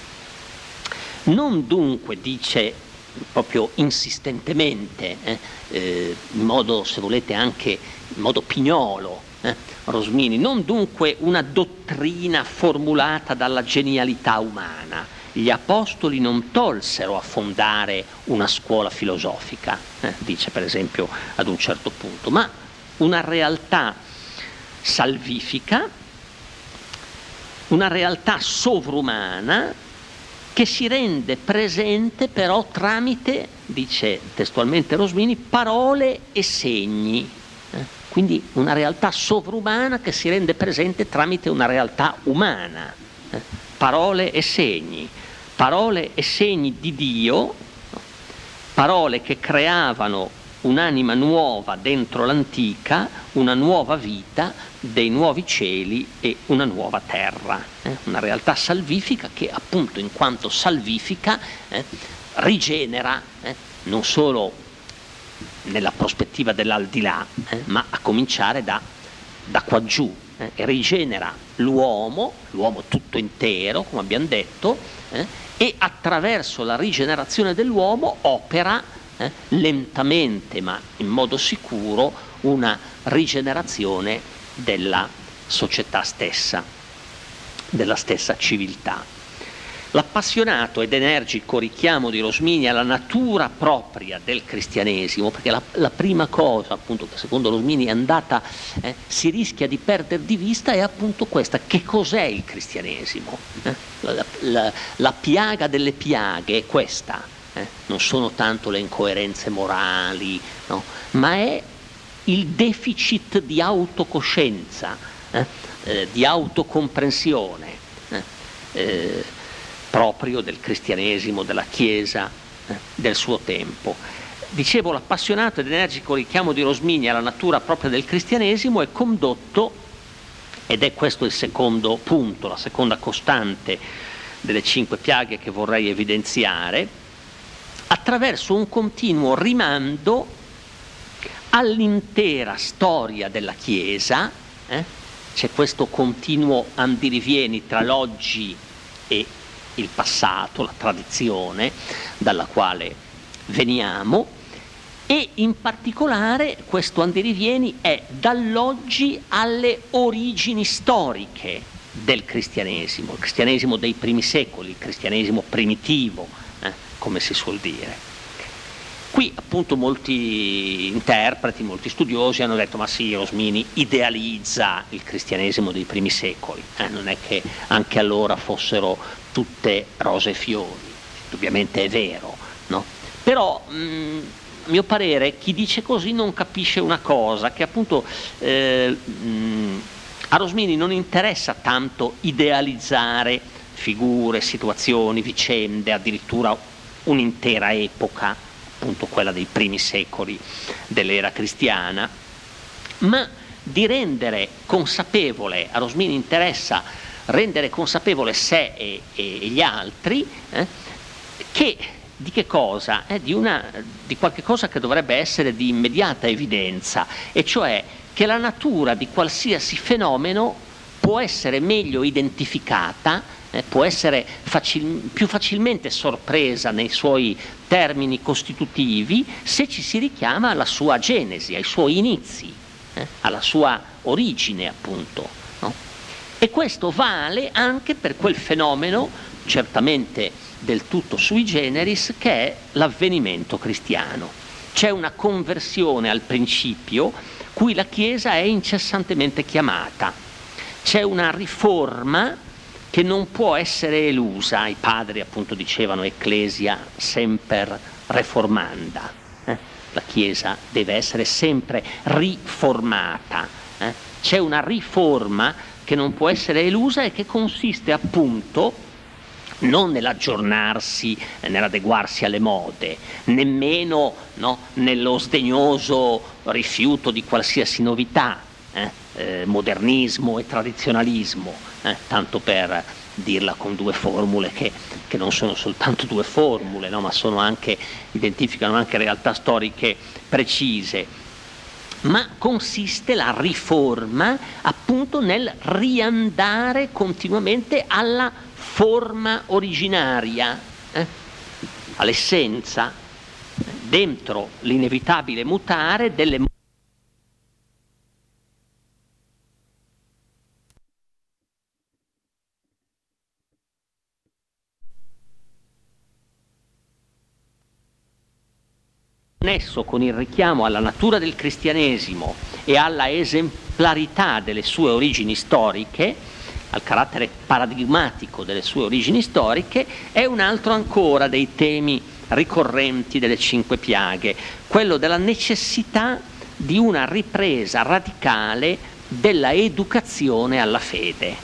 Non dunque, dice proprio insistentemente, in modo, se volete, anche in modo pignolo, Rosmini, non dunque una dottrina formulata dalla genialità umana. Gli apostoli non tolsero a fondare una scuola filosofica, dice per esempio ad un certo punto, ma una realtà salvifica, una realtà sovrumana che si rende presente però tramite, dice testualmente Rosmini, parole e segni. Quindi una realtà sovrumana che si rende presente tramite una realtà umana. Parole e segni di Dio, parole che creavano un'anima nuova dentro l'antica, una nuova vita, dei nuovi cieli e una nuova terra, una realtà salvifica che appunto in quanto salvifica rigenera non solo nella prospettiva dell'aldilà, ma a cominciare da qua giù, e rigenera l'uomo tutto intero, come abbiamo detto, e attraverso la rigenerazione dell'uomo opera lentamente ma in modo sicuro una rigenerazione della società stessa, della stessa civiltà. L'appassionato ed energico richiamo di Rosmini alla natura propria del cristianesimo, perché la prima cosa appunto che secondo Rosmini è andata, si rischia di perdere di vista, è appunto questa: che cos'è il cristianesimo? La piaga delle piaghe è questa, non sono tanto le incoerenze morali, no? Ma è il deficit di autocoscienza, di autocomprensione, proprio del cristianesimo, della Chiesa, del suo tempo. Dicevo, l'appassionato ed energico richiamo di Rosmini alla natura propria del cristianesimo è condotto, ed è questo il secondo punto, la seconda costante delle 5 piaghe che vorrei evidenziare, attraverso un continuo rimando all'intera storia della Chiesa. C'è questo continuo andirivieni tra l'oggi e il passato, la tradizione dalla quale veniamo, e in particolare questo andirivieni è dall'oggi alle origini storiche del cristianesimo, il cristianesimo dei primi secoli, il cristianesimo primitivo, come si suol dire. Qui appunto molti interpreti, molti studiosi hanno detto: ma sì, Rosmini idealizza il cristianesimo dei primi secoli, non è che anche allora fossero tutte rose e fiori. Indubbiamente è vero, no? Però a mio parere chi dice così non capisce una cosa, che appunto a Rosmini non interessa tanto idealizzare figure, situazioni, vicende, addirittura un'intera epoca, appunto quella dei primi secoli dell'era cristiana, ma di rendere consapevole, a Rosmini interessa rendere consapevole sé e gli altri, di che cosa? Di qualche cosa che dovrebbe essere di immediata evidenza, e cioè che la natura di qualsiasi fenomeno può essere meglio identificata, può essere più facilmente sorpresa nei suoi termini costitutivi se ci si richiama alla sua genesi, ai suoi inizi, alla sua origine, appunto, no? E questo vale anche per quel fenomeno, certamente del tutto sui generis, che è l'avvenimento cristiano. C'è una conversione al principio cui la Chiesa è incessantemente chiamata. C'è una riforma che non può essere elusa. I padri appunto dicevano ecclesia semper reformanda. La Chiesa deve essere sempre riformata. C'è una riforma che non può essere elusa e che consiste appunto non nell'aggiornarsi, nell'adeguarsi alle mode, nemmeno, no, nello sdegnoso rifiuto di qualsiasi novità, modernismo e tradizionalismo, tanto per dirla con due formule che non sono soltanto due formule, no, ma identificano anche realtà storiche precise. Ma consiste la riforma appunto nel riandare continuamente alla forma originaria, all'essenza, dentro l'inevitabile mutare delle connesso con il richiamo alla natura del cristianesimo e alla esemplarità delle sue origini storiche, al carattere paradigmatico delle sue origini storiche, è un altro ancora dei temi ricorrenti delle cinque piaghe, quello della necessità di una ripresa radicale della educazione alla fede.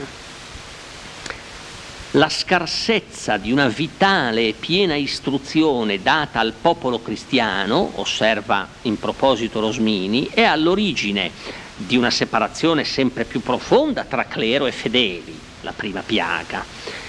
La scarsezza di una vitale e piena istruzione data al popolo cristiano, osserva in proposito Rosmini, è all'origine di una separazione sempre più profonda tra clero e fedeli, la prima piaga,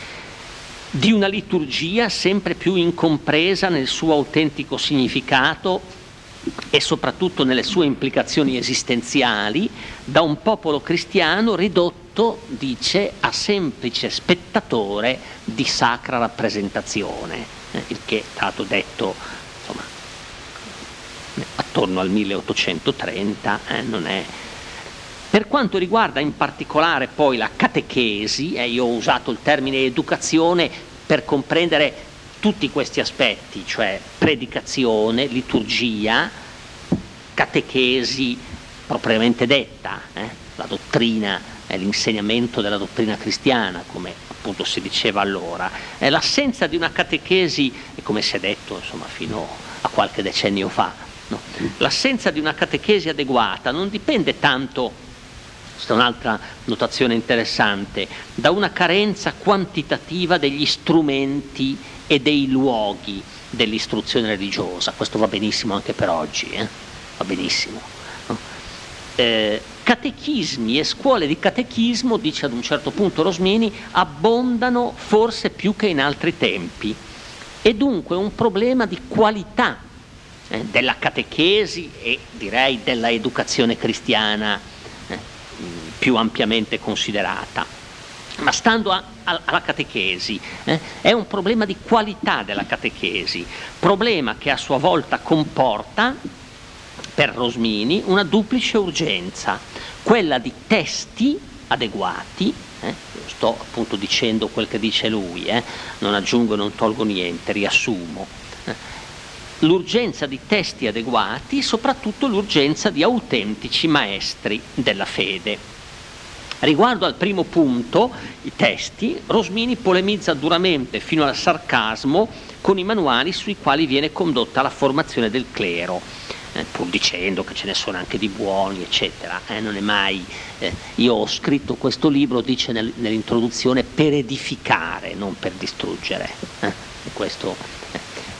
di una liturgia sempre più incompresa nel suo autentico significato e soprattutto nelle sue implicazioni esistenziali, da un popolo cristiano ridotto, dice, a semplice spettatore di sacra rappresentazione, il che è stato detto, insomma, attorno al 1830, non è. Per quanto riguarda in particolare poi la catechesi, io ho usato il termine educazione per comprendere tutti questi aspetti, cioè predicazione, liturgia, catechesi propriamente detta, la dottrina, l'insegnamento della dottrina cristiana, come appunto si diceva allora. L'assenza di una catechesi, come si è detto insomma fino a qualche decennio fa, no? L'assenza di una catechesi adeguata non dipende tanto, questa è un'altra notazione interessante, da una carenza quantitativa degli strumenti e dei luoghi dell'istruzione religiosa. Questo va benissimo anche per oggi, va benissimo, no? Catechismi e scuole di catechismo, dice ad un certo punto Rosmini, abbondano forse più che in altri tempi, e dunque un problema di qualità della catechesi e direi della educazione cristiana più ampiamente considerata. Ma stando alla catechesi, è un problema di qualità della catechesi, problema che a sua volta comporta per Rosmini una duplice urgenza, quella di testi adeguati, sto appunto dicendo quel che dice lui, non aggiungo, non tolgo niente, riassumo, l'urgenza di testi adeguati, soprattutto l'urgenza di autentici maestri della fede. Riguardo al primo punto, i testi, Rosmini polemizza duramente fino al sarcasmo con i manuali sui quali viene condotta la formazione del clero, pur dicendo che ce ne sono anche di buoni, eccetera. Non è mai. Io ho scritto questo libro, dice nell'introduzione, per edificare, non per distruggere. Questo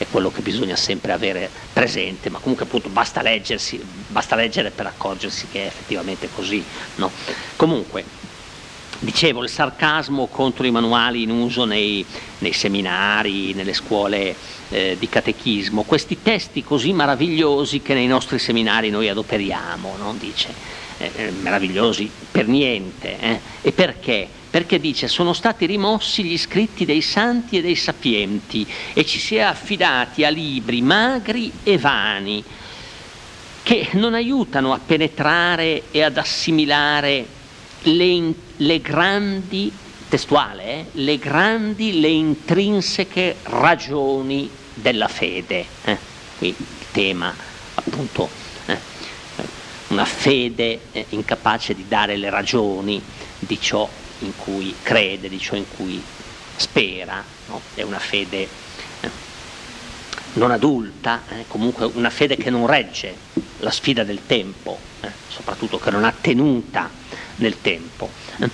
è quello che bisogna sempre avere presente, ma comunque appunto basta leggere per accorgersi che è effettivamente così, no? Comunque, dicevo, il sarcasmo contro i manuali in uso nei seminari, nelle scuole di catechismo, questi testi così meravigliosi che nei nostri seminari noi adoperiamo, no? Dice, meravigliosi per niente, e perché? Perché dice sono stati rimossi gli scritti dei santi e dei sapienti e ci si è affidati a libri magri e vani che non aiutano a penetrare e ad assimilare le grandi, testuale, le grandi, le intrinseche ragioni della fede. Qui il tema appunto, una fede incapace di dare le ragioni di ciò in cui crede, di ciò in cui spera, no? È una fede non adulta, comunque una fede che non regge la sfida del tempo, soprattutto che non ha tenuta nel tempo.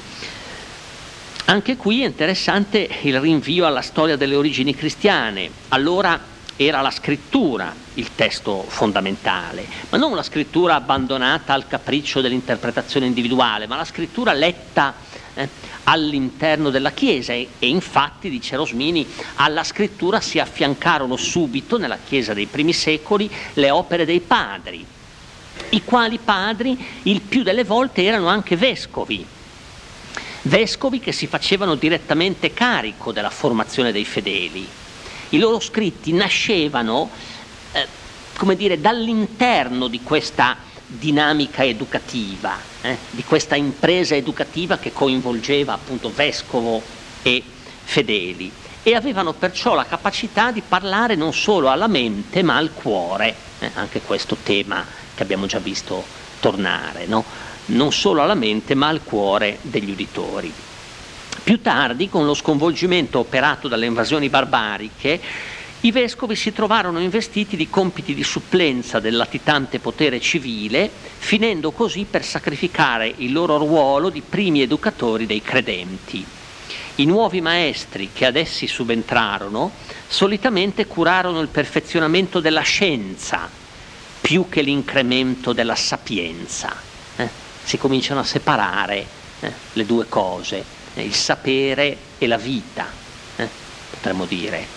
Anche qui è interessante il rinvio alla storia delle origini cristiane. Allora era la scrittura il testo fondamentale, ma non la scrittura abbandonata al capriccio dell'interpretazione individuale, ma la scrittura letta all'interno della Chiesa, e infatti, dice Rosmini, alla scrittura si affiancarono subito nella Chiesa dei primi secoli le opere dei padri, i quali padri il più delle volte erano anche vescovi che si facevano direttamente carico della formazione dei fedeli. I loro scritti nascevano come dire, dall'interno di questa dinamica educativa, di questa impresa educativa che coinvolgeva appunto vescovo e fedeli, e avevano perciò la capacità di parlare non solo alla mente ma al cuore, anche questo tema che abbiamo già visto tornare, no? Non solo alla mente ma al cuore degli uditori. Più tardi, con lo sconvolgimento operato dalle invasioni barbariche, i vescovi si trovarono investiti di compiti di supplenza del latitante potere civile, finendo così per sacrificare il loro ruolo di primi educatori dei credenti. I nuovi maestri che ad essi subentrarono solitamente curarono il perfezionamento della scienza più che l'incremento della sapienza. Si cominciano a separare le due cose, il sapere e la vita, potremmo dire.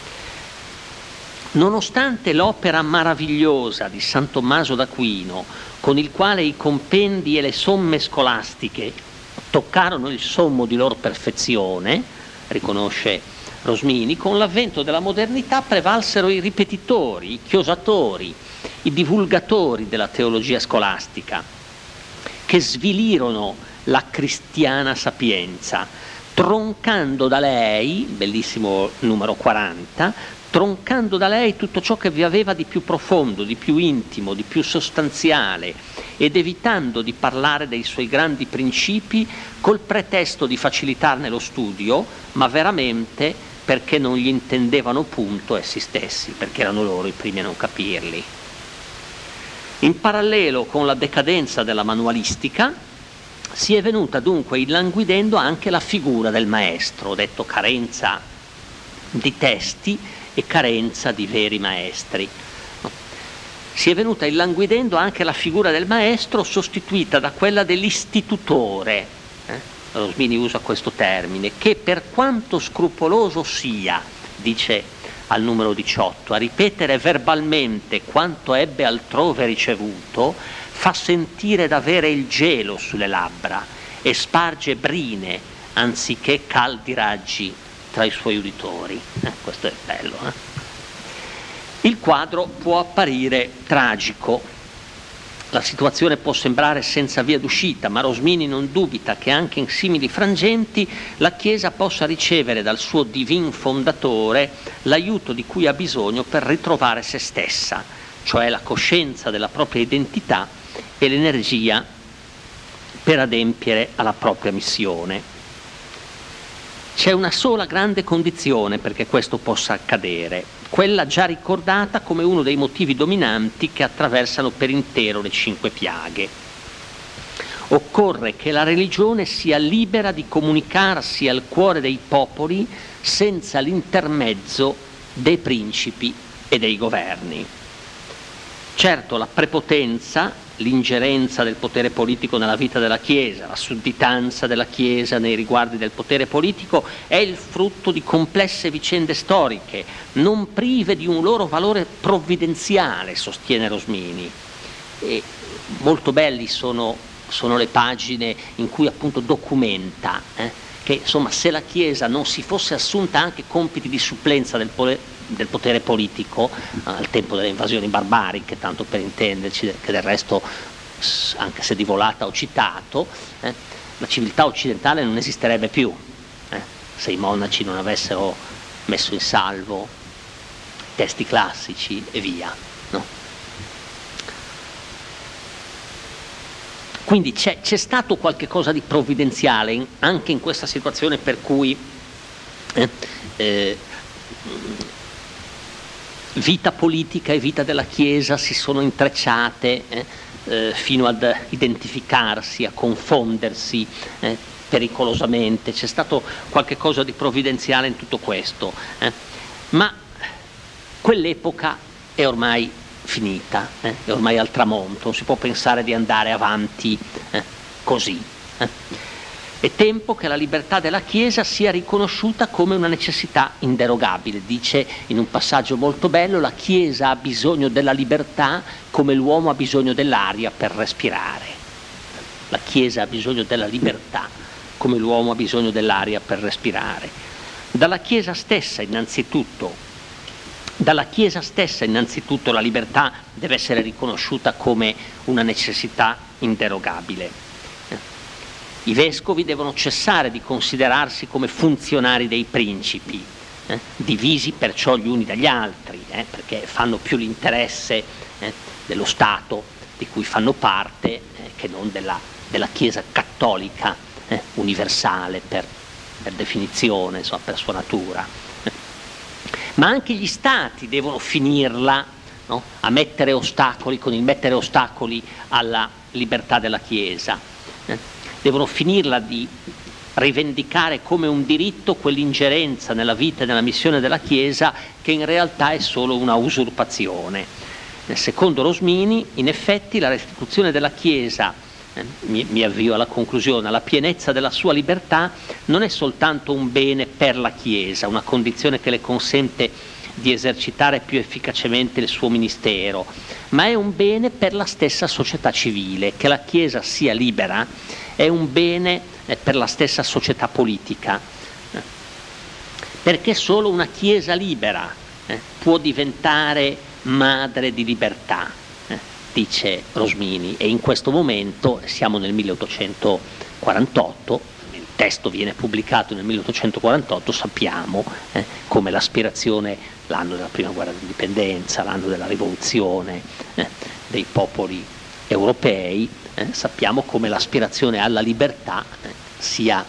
Nonostante l'opera meravigliosa di San Tommaso d'Aquino, con il quale i compendi e le somme scolastiche toccarono il sommo di loro perfezione, riconosce Rosmini, con l'avvento della modernità prevalsero i ripetitori, i chiosatori, i divulgatori della teologia scolastica, che svilirono la cristiana sapienza, troncando da lei, bellissimo numero 40, troncando da lei tutto ciò che vi aveva di più profondo, di più intimo, di più sostanziale, ed evitando di parlare dei suoi grandi principi col pretesto di facilitarne lo studio, ma veramente perché non gli intendevano punto essi stessi, perché erano loro i primi a non capirli. In parallelo con la decadenza della manualistica si è venuta dunque illanguidendo anche la figura del maestro, ho detto carenza di testi e carenza di veri maestri. Si è venuta illanguidendo anche la figura del maestro, sostituita da quella dell'istitutore. Rosmini usa questo termine, che per quanto scrupoloso sia, dice al numero 18, a ripetere verbalmente quanto ebbe altrove ricevuto, fa sentire d'avere il gelo sulle labbra e sparge brine anziché caldi raggi tra i suoi uditori. Questo è bello. Il quadro può apparire tragico, la situazione può sembrare senza via d'uscita, ma Rosmini non dubita che anche in simili frangenti la Chiesa possa ricevere dal suo divin fondatore l'aiuto di cui ha bisogno per ritrovare se stessa, cioè la coscienza della propria identità e l'energia per adempiere alla propria missione. C'è una sola grande condizione perché questo possa accadere, quella già ricordata come uno dei motivi dominanti che attraversano per intero le 5 piaghe. Occorre che la religione sia libera di comunicarsi al cuore dei popoli senza l'intermezzo dei principi e dei governi. Certo, la prepotenza, l'ingerenza del potere politico nella vita della Chiesa, la sudditanza della Chiesa nei riguardi del potere politico è il frutto di complesse vicende storiche, non prive di un loro valore provvidenziale, sostiene Rosmini. E molto belli sono le pagine in cui appunto documenta che insomma, se la Chiesa non si fosse assunta anche compiti di supplenza del potere politico al tempo delle invasioni barbariche, tanto per intenderci, che del resto, anche se di volata ho citato, la civiltà occidentale non esisterebbe più se i monaci non avessero messo in salvo testi classici e via, no? Quindi c'è stato qualche cosa di provvidenziale anche in questa situazione per cui vita politica e vita della Chiesa si sono intrecciate fino ad identificarsi, a confondersi pericolosamente. C'è stato qualche cosa di provvidenziale in tutto questo, ma quell'epoca è ormai finita, è ormai al tramonto, non si può pensare di andare avanti così. È tempo che la libertà della Chiesa sia riconosciuta come una necessità inderogabile. Dice in un passaggio molto bello: la Chiesa ha bisogno della libertà come l'uomo ha bisogno dell'aria per respirare. La Chiesa ha bisogno della libertà come l'uomo ha bisogno dell'aria per respirare. Dalla Chiesa stessa innanzitutto la libertà deve essere riconosciuta come una necessità inderogabile. I vescovi devono cessare di considerarsi come funzionari dei principi, divisi perciò gli uni dagli altri, perché fanno più l'interesse dello Stato di cui fanno parte che non della Chiesa cattolica universale per definizione, insomma, per sua natura. Ma anche gli stati devono finirla, no? A mettere ostacoli, con il mettere ostacoli alla libertà della Chiesa. Devono finirla di rivendicare come un diritto quell'ingerenza nella vita e nella missione della Chiesa che in realtà è solo una usurpazione. Secondo Rosmini, in effetti, la restituzione della Chiesa, mi avvio alla conclusione, alla pienezza della sua libertà non è soltanto un bene per la Chiesa, una condizione che le consente di esercitare più efficacemente il suo ministero, ma è un bene per la stessa società civile. Che la Chiesa sia libera è un bene per la stessa società politica, perché solo una Chiesa libera può diventare madre di libertà, dice Rosmini, e in questo momento siamo nel 1848, il testo viene pubblicato nel 1848, sappiamo come l'aspirazione, l'anno della prima guerra d'indipendenza, l'anno della rivoluzione dei popoli europei, sappiamo come l'aspirazione alla libertà sia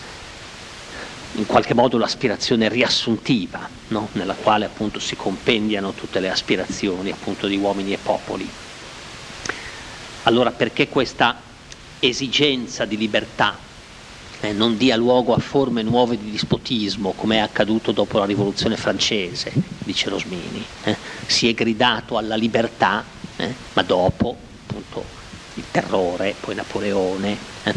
in qualche modo l'aspirazione riassuntiva, no? Nella quale appunto si compendiano tutte le aspirazioni appunto di uomini e popoli. Allora perché questa esigenza di libertà non dia luogo a forme nuove di dispotismo, come è accaduto dopo la rivoluzione francese, dice Rosmini, si è gridato alla libertà, ma dopo appunto il terrore, poi Napoleone,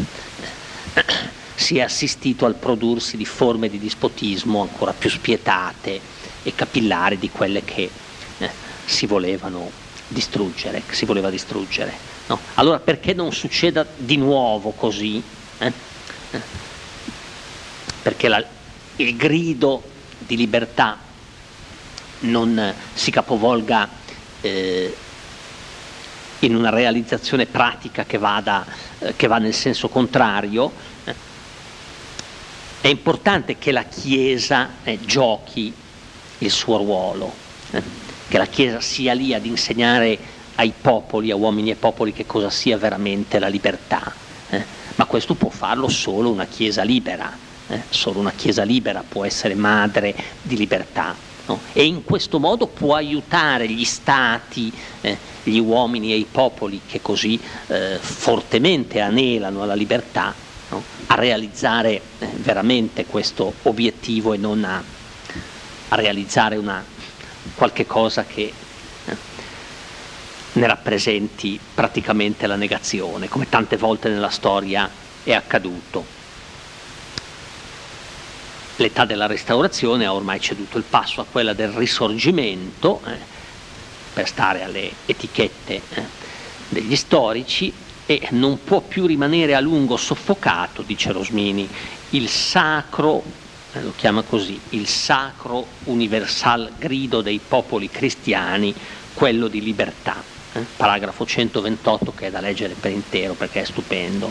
si è assistito al prodursi di forme di dispotismo ancora più spietate e capillari di quelle che si volevano distruggere, che si voleva distruggere. No? Allora perché non succeda di nuovo così? Perché il grido di libertà non si capovolga in una realizzazione pratica che va nel senso contrario. È importante che la Chiesa giochi il suo ruolo, che la Chiesa sia lì ad insegnare ai popoli, a uomini e popoli, che cosa sia veramente la libertà, ma questo può farlo solo una Chiesa libera, solo una Chiesa libera può essere madre di libertà, no? E in questo modo può aiutare gli stati, gli uomini e i popoli che così fortemente anelano alla libertà, no? A realizzare veramente questo obiettivo e non a realizzare una qualche cosa che ne rappresenti praticamente la negazione, come tante volte nella storia è accaduto. L'età della Restaurazione ha ormai ceduto il passo a quella del Risorgimento, per stare alle etichette degli storici, e non può più rimanere a lungo soffocato, dice Rosmini, il sacro, lo chiama così, il sacro universal grido dei popoli cristiani, quello di libertà. Paragrafo 128, che è da leggere per intero perché è stupendo.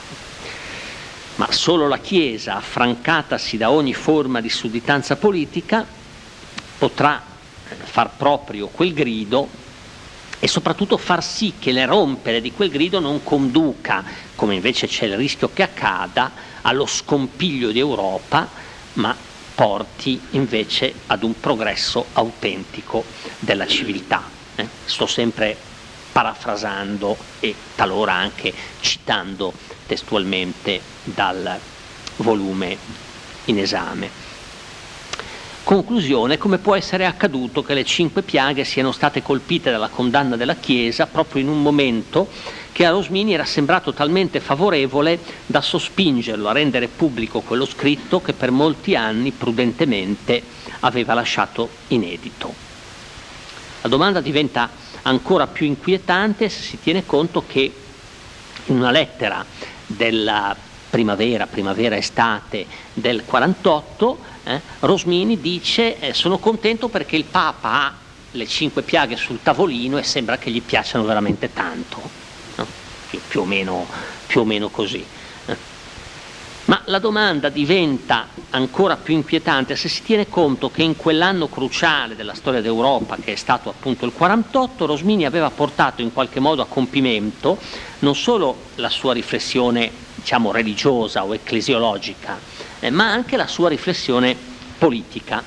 Ma solo la Chiesa, affrancatasi da ogni forma di sudditanza politica, potrà far proprio quel grido e soprattutto far sì che l'erompere di quel grido non conduca, come invece c'è il rischio che accada, allo scompiglio di Europa, ma porti invece ad un progresso autentico della civiltà. Sto sempre parafrasando e talora anche citando testualmente dal volume in esame. Conclusione: come può essere accaduto che le 5 piaghe siano state colpite dalla condanna della Chiesa proprio in un momento che a Rosmini era sembrato talmente favorevole da sospingerlo a rendere pubblico quello scritto che per molti anni prudentemente aveva lasciato inedito? La domanda diventa ancora più inquietante se si tiene conto che in una lettera della primavera-estate del 48 Rosmini dice sono contento perché il Papa ha le 5 piaghe sul tavolino e sembra che gli piacciono veramente tanto, no? più o meno così. Ma la domanda diventa ancora più inquietante se si tiene conto che in quell'anno cruciale della storia d'Europa, che è stato appunto il 48, Rosmini aveva portato in qualche modo a compimento non solo la sua riflessione, diciamo, religiosa o ecclesiologica, ma anche la sua riflessione politica.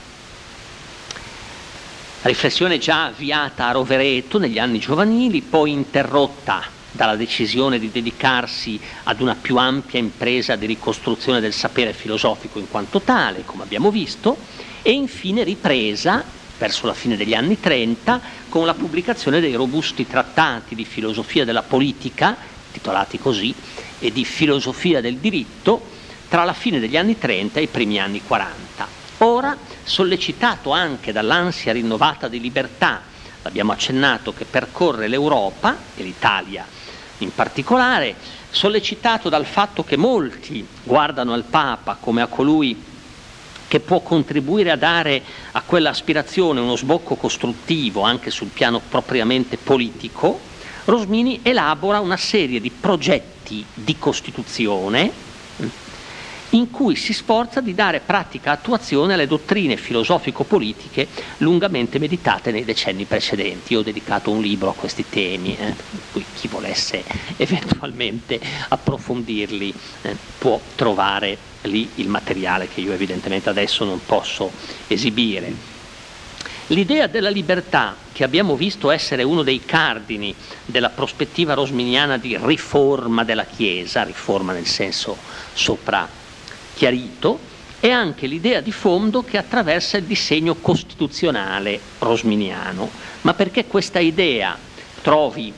Riflessione già avviata a Rovereto negli anni giovanili, poi interrotta dalla decisione di dedicarsi ad una più ampia impresa di ricostruzione del sapere filosofico in quanto tale, come abbiamo visto, e infine ripresa verso la fine degli anni 30 con la pubblicazione dei robusti trattati di filosofia della politica, titolati così, e di filosofia del diritto, tra la fine degli anni 30 e i primi anni 40. Ora, sollecitato anche dall'ansia rinnovata di libertà, l'abbiamo accennato, che percorre l'Europa e l'Italia in particolare, sollecitato dal fatto che molti guardano al Papa come a colui che può contribuire a dare a quell'aspirazione uno sbocco costruttivo anche sul piano propriamente politico, Rosmini elabora una serie di progetti di Costituzione in cui si sforza di dare pratica attuazione alle dottrine filosofico-politiche lungamente meditate nei decenni precedenti. Io ho dedicato un libro a questi temi, cui chi volesse eventualmente approfondirli può trovare lì il materiale che io evidentemente adesso non posso esibire. L'idea della libertà, che abbiamo visto essere uno dei cardini della prospettiva rosminiana di riforma della Chiesa, riforma nel senso sopra chiarito, è anche l'idea di fondo che attraversa il disegno costituzionale rosminiano. Ma perché questa idea trovi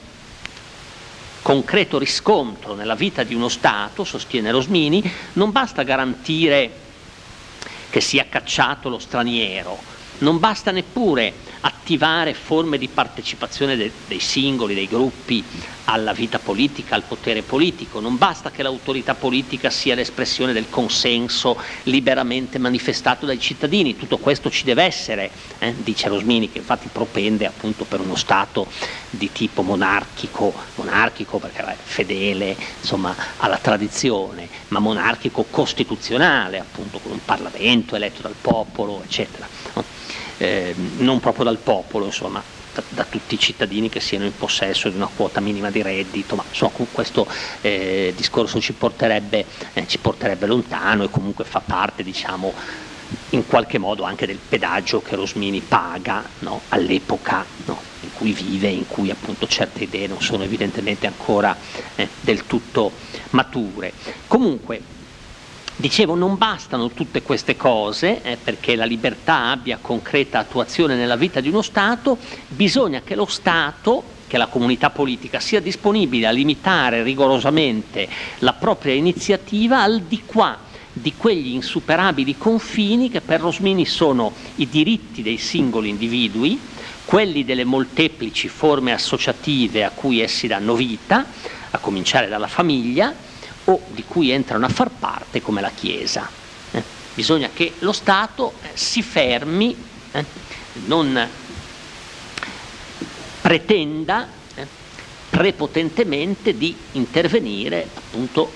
concreto riscontro nella vita di uno Stato, sostiene Rosmini, non basta garantire che sia cacciato lo straniero, non basta neppure attivare forme di partecipazione dei singoli, dei gruppi alla vita politica, al potere politico, non basta che l'autorità politica sia l'espressione del consenso liberamente manifestato dai cittadini, tutto questo ci deve essere, dice Rosmini, che infatti propende appunto per uno Stato di tipo monarchico perché è fedele insomma alla tradizione, ma monarchico costituzionale, appunto con un Parlamento eletto dal popolo, eccetera. Non proprio dal popolo, insomma, da tutti i cittadini che siano in possesso di una quota minima di reddito, ma insomma questo discorso ci porterebbe lontano e comunque fa parte, diciamo, in qualche modo anche del pedaggio che Rosmini paga, no, all'epoca, no, in cui vive, in cui appunto certe idee non sono evidentemente ancora del tutto mature. Comunque Dicevo, non bastano tutte queste cose perché la libertà abbia concreta attuazione nella vita di uno Stato, bisogna che lo Stato, che la comunità politica sia disponibile a limitare rigorosamente la propria iniziativa al di qua di quegli insuperabili confini che per Rosmini sono i diritti dei singoli individui, quelli delle molteplici forme associative a cui essi danno vita, a cominciare dalla famiglia, o di cui entrano a far parte come la Chiesa. Bisogna che lo Stato si fermi, non pretenda prepotentemente di intervenire appunto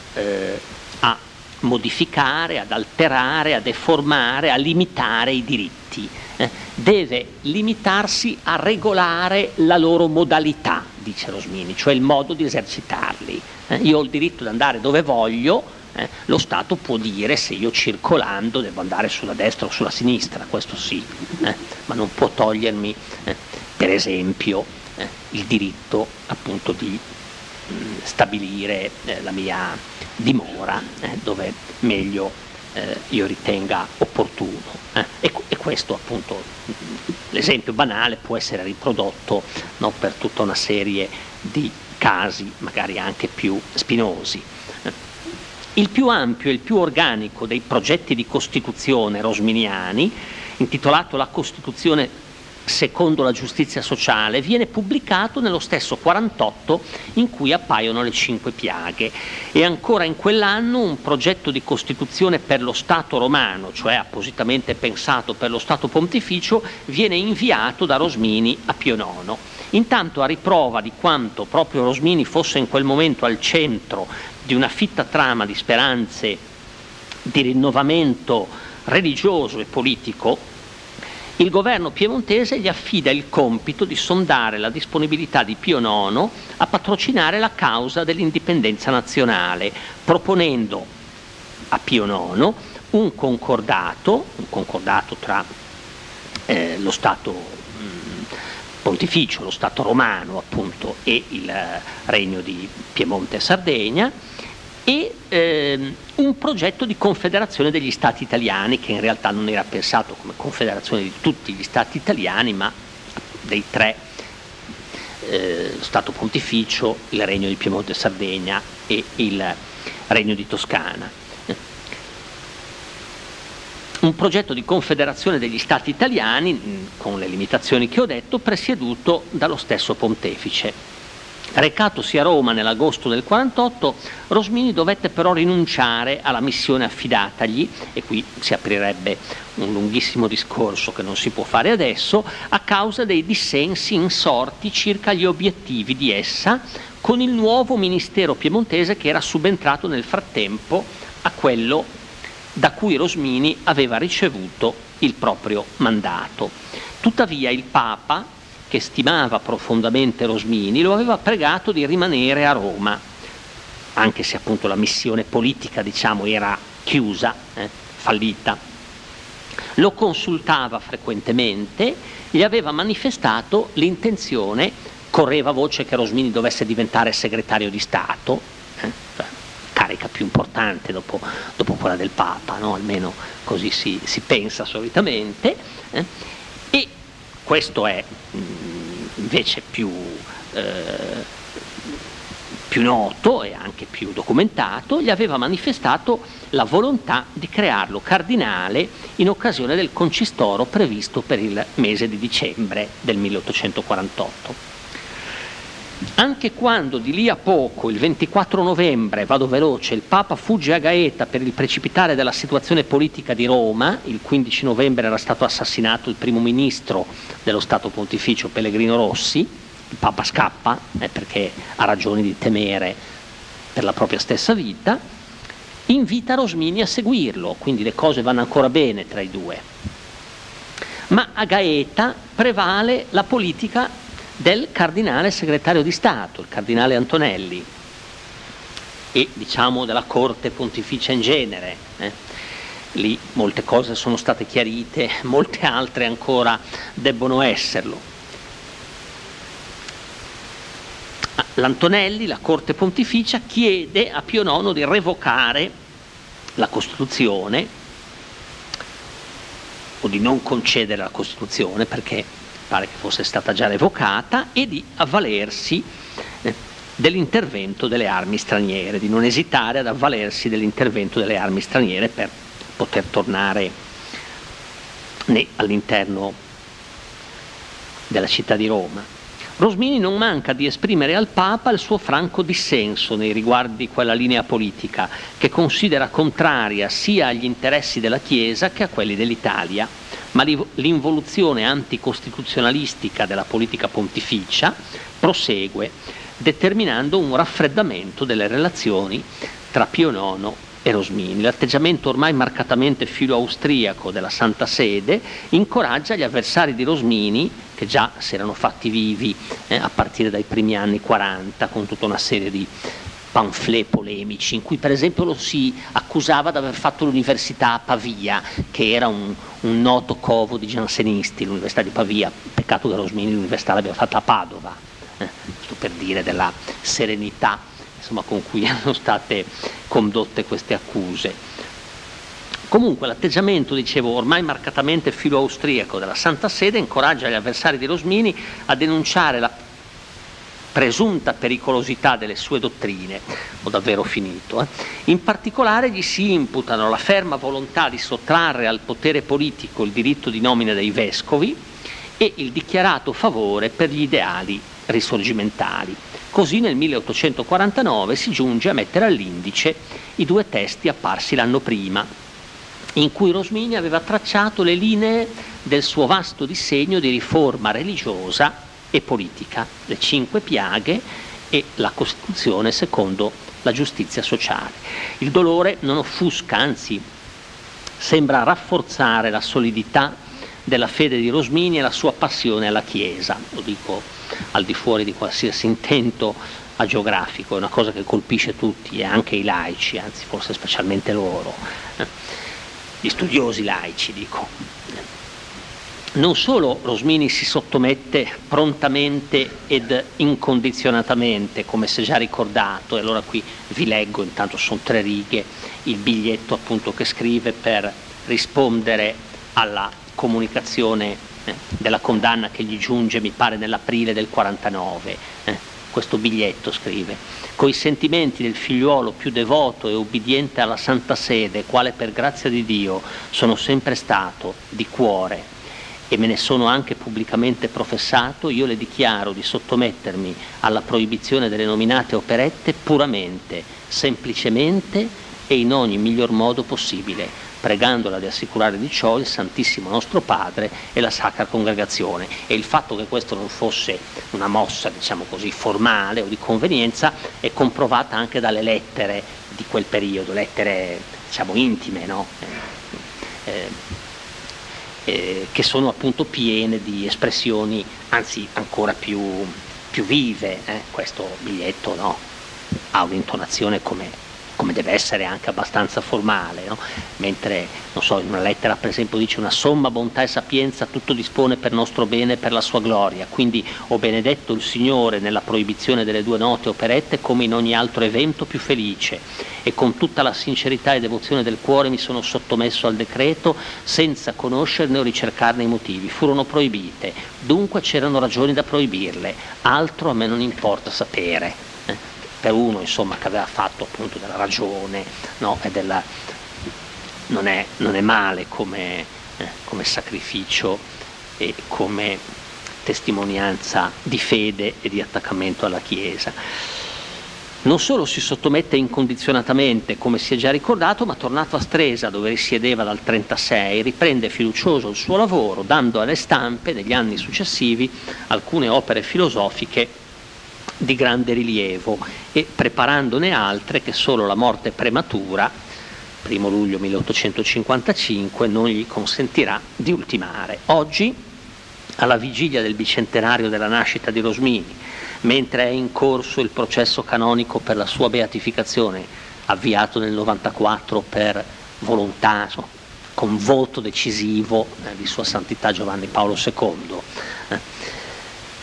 a modificare, ad alterare, a deformare, a limitare i diritti. Deve limitarsi a regolare la loro modalità, dice Rosmini, cioè il modo di esercitarli. Io ho il diritto di andare dove voglio, lo Stato può dire se io circolando devo andare sulla destra o sulla sinistra, questo sì, ma non può togliermi per esempio il diritto appunto di stabilire la mia dimora dove meglio io ritenga opportuno. E questo appunto, l'esempio banale può essere riprodotto, no, per tutta una serie di casi magari anche più spinosi. Il più ampio e il più organico dei progetti di Costituzione rosminiani, intitolato La Costituzione secondo la giustizia sociale, viene pubblicato nello stesso 48 in cui appaiono le 5 piaghe, e ancora in quell'anno un progetto di Costituzione per lo Stato romano, cioè appositamente pensato per lo Stato pontificio, viene inviato da Rosmini a Pio IX. Intanto, a riprova di quanto proprio Rosmini fosse in quel momento al centro di una fitta trama di speranze di rinnovamento religioso e politico, il governo piemontese gli affida il compito di sondare la disponibilità di Pio IX a patrocinare la causa dell'indipendenza nazionale, proponendo a Pio IX un concordato tra lo Stato pontificio, lo Stato romano appunto, e il Regno di Piemonte e Sardegna, e un progetto di confederazione degli Stati italiani, che in realtà non era pensato come confederazione di tutti gli Stati italiani, ma dei 3, lo Stato pontificio, il Regno di Piemonte e Sardegna e il Regno di Toscana. Un progetto di confederazione degli Stati italiani, con le limitazioni che ho detto, presieduto dallo stesso pontefice. Recatosi a Roma nell'agosto del 48, Rosmini dovette però rinunciare alla missione affidatagli, e qui si aprirebbe un lunghissimo discorso che non si può fare adesso, a causa dei dissensi insorti circa gli obiettivi di essa con il nuovo ministero piemontese che era subentrato nel frattempo a quello da cui Rosmini aveva ricevuto il proprio mandato. Tuttavia il Papa, che stimava profondamente Rosmini, lo aveva pregato di rimanere a Roma, anche se appunto la missione politica, diciamo, era chiusa, fallita. Lo consultava frequentemente, gli aveva manifestato l'intenzione, correva voce che Rosmini dovesse diventare segretario di Stato, carica più importante dopo quella del Papa, no? Almeno così si pensa solitamente, e questo è invece più noto e anche più documentato, gli aveva manifestato la volontà di crearlo cardinale in occasione del concistoro previsto per il mese di dicembre del 1848. Anche quando di lì a poco, il 24 novembre, vado veloce, il Papa fugge a Gaeta per il precipitare della situazione politica di Roma, il 15 novembre era stato assassinato il primo ministro dello Stato Pontificio Pellegrino Rossi, il Papa scappa perché ha ragioni di temere per la propria stessa vita, invita Rosmini a seguirlo, quindi le cose vanno ancora bene tra i due. Ma a Gaeta prevale la politica del cardinale segretario di Stato, il cardinale Antonelli, e diciamo della corte pontificia in genere. Lì molte cose sono state chiarite, molte altre ancora debbono esserlo. L'Antonelli, la corte pontificia, chiede a Pio IX di revocare la Costituzione, o di non concedere la Costituzione perché pare che fosse stata già revocata, e di avvalersi dell'intervento delle armi straniere, di non esitare ad avvalersi dell'intervento delle armi straniere per poter tornare all'interno della città di Roma. Rosmini non manca di esprimere al Papa il suo franco dissenso nei riguardi di quella linea politica che considera contraria sia agli interessi della Chiesa che a quelli dell'Italia, ma l'involuzione anticostituzionalistica della politica pontificia prosegue, determinando un raffreddamento delle relazioni tra Pio IX e Rosmini. L'atteggiamento ormai marcatamente filo-austriaco della Santa Sede incoraggia gli avversari di Rosmini, che già si erano fatti vivi a partire dai primi anni 40, con tutta una serie di pamphlet polemici, in cui per esempio lo si accusava di aver fatto l'università a Pavia, che era un noto covo di giansenisti, l'università di Pavia. Peccato che Rosmini l'università l'abbia fatta a Padova, questo per dire della serenità, insomma, con cui erano state condotte queste accuse. Comunque l'atteggiamento, dicevo, ormai marcatamente filo-austriaco della Santa Sede incoraggia gli avversari di Rosmini a denunciare la presunta pericolosità delle sue dottrine. Ho davvero finito. In particolare gli si imputano la ferma volontà di sottrarre al potere politico il diritto di nomina dei vescovi e il dichiarato favore per gli ideali risorgimentali. Così nel 1849 si giunge a mettere all'indice i due testi apparsi l'anno prima, in cui Rosmini aveva tracciato le linee del suo vasto disegno di riforma religiosa e politica, le 5 piaghe e la Costituzione secondo la giustizia sociale. Il dolore non offusca, anzi sembra rafforzare la solidità della fede di Rosmini e la sua passione alla Chiesa. Lo dico al di fuori di qualsiasi intento agiografico, è una cosa che colpisce tutti, e anche i laici, anzi forse specialmente loro, gli studiosi laici, dico. Non solo Rosmini si sottomette prontamente ed incondizionatamente, come si è già ricordato, e allora qui vi leggo, intanto sono 3 righe, il biglietto appunto che scrive per rispondere alla comunicazione della condanna che gli giunge, mi pare nell'aprile del 49. Questo biglietto scrive: coi sentimenti del figliuolo più devoto e ubbidiente alla Santa Sede, quale per grazia di Dio sono sempre stato di cuore e me ne sono anche pubblicamente professato, io le dichiaro di sottomettermi alla proibizione delle nominate operette puramente, semplicemente e in ogni miglior modo possibile, pregandola di assicurare di ciò il Santissimo nostro Padre e la Sacra Congregazione. E il fatto che questo non fosse una mossa, diciamo così, formale o di convenienza è comprovata anche dalle lettere di quel periodo, lettere diciamo intime, no? Che sono appunto piene di espressioni, anzi ancora più vive. Questo biglietto, no? Ha un'intonazione come deve essere anche abbastanza formale, no? Mentre, non so, in una lettera per esempio dice: una somma bontà e sapienza tutto dispone per nostro bene e per la sua gloria, quindi ho benedetto il Signore nella proibizione delle 2 note operette come in ogni altro evento più felice, e con tutta la sincerità e devozione del cuore mi sono sottomesso al decreto senza conoscerne o ricercarne i motivi. Furono proibite, dunque c'erano ragioni da proibirle, altro a me non importa sapere. Per uno, insomma, che aveva fatto appunto della ragione, no? E non è male come sacrificio e come testimonianza di fede e di attaccamento alla Chiesa. Non solo si sottomette incondizionatamente, come si è già ricordato, ma tornato a Stresa, dove risiedeva dal 1936, riprende fiducioso il suo lavoro, dando alle stampe negli anni successivi alcune opere filosofiche di grande rilievo e preparandone altre che solo la morte prematura, 1 luglio 1855, non gli consentirà di ultimare. Oggi, alla vigilia del bicentenario della nascita di Rosmini, mentre è in corso il processo canonico per la sua beatificazione, avviato nel 94 per volontà, con voto decisivo di Sua Santità Giovanni Paolo II,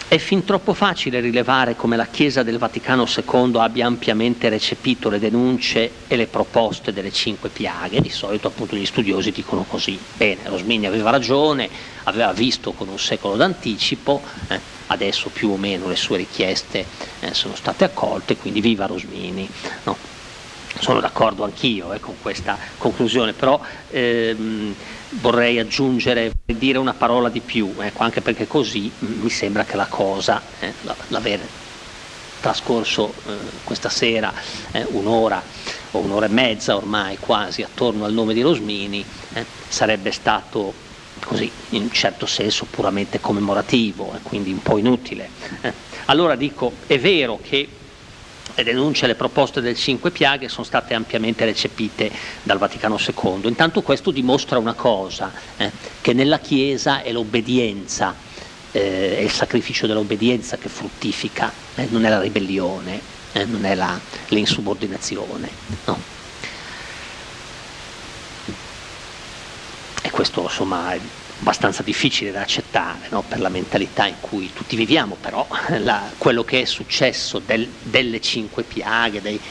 È fin troppo facile rilevare come la Chiesa del Vaticano II abbia ampiamente recepito le denunce e le proposte delle 5 piaghe. Di solito appunto gli studiosi dicono così. Bene, Rosmini aveva ragione, aveva visto con un secolo d'anticipo, adesso più o meno le sue richieste sono state accolte, quindi viva Rosmini. No? Sono d'accordo anch'io con questa conclusione, però vorrei aggiungere, dire una parola di più, anche perché così mi sembra che la cosa, l'aver trascorso questa sera un'ora o un'ora e mezza ormai quasi attorno al nome di Rosmini, sarebbe stato così in un certo senso puramente commemorativo, quindi un po' inutile. Allora dico, è vero che le denunce e le proposte del 5 piaghe sono state ampiamente recepite dal Vaticano II. Intanto questo dimostra una cosa, che nella Chiesa è l'obbedienza, è il sacrificio dell'obbedienza che fruttifica, non è la ribellione, non è l'insubordinazione. No? E questo insomma è abbastanza difficile da accettare, no? Per la mentalità in cui tutti viviamo, però quello che è successo delle 5 piaghe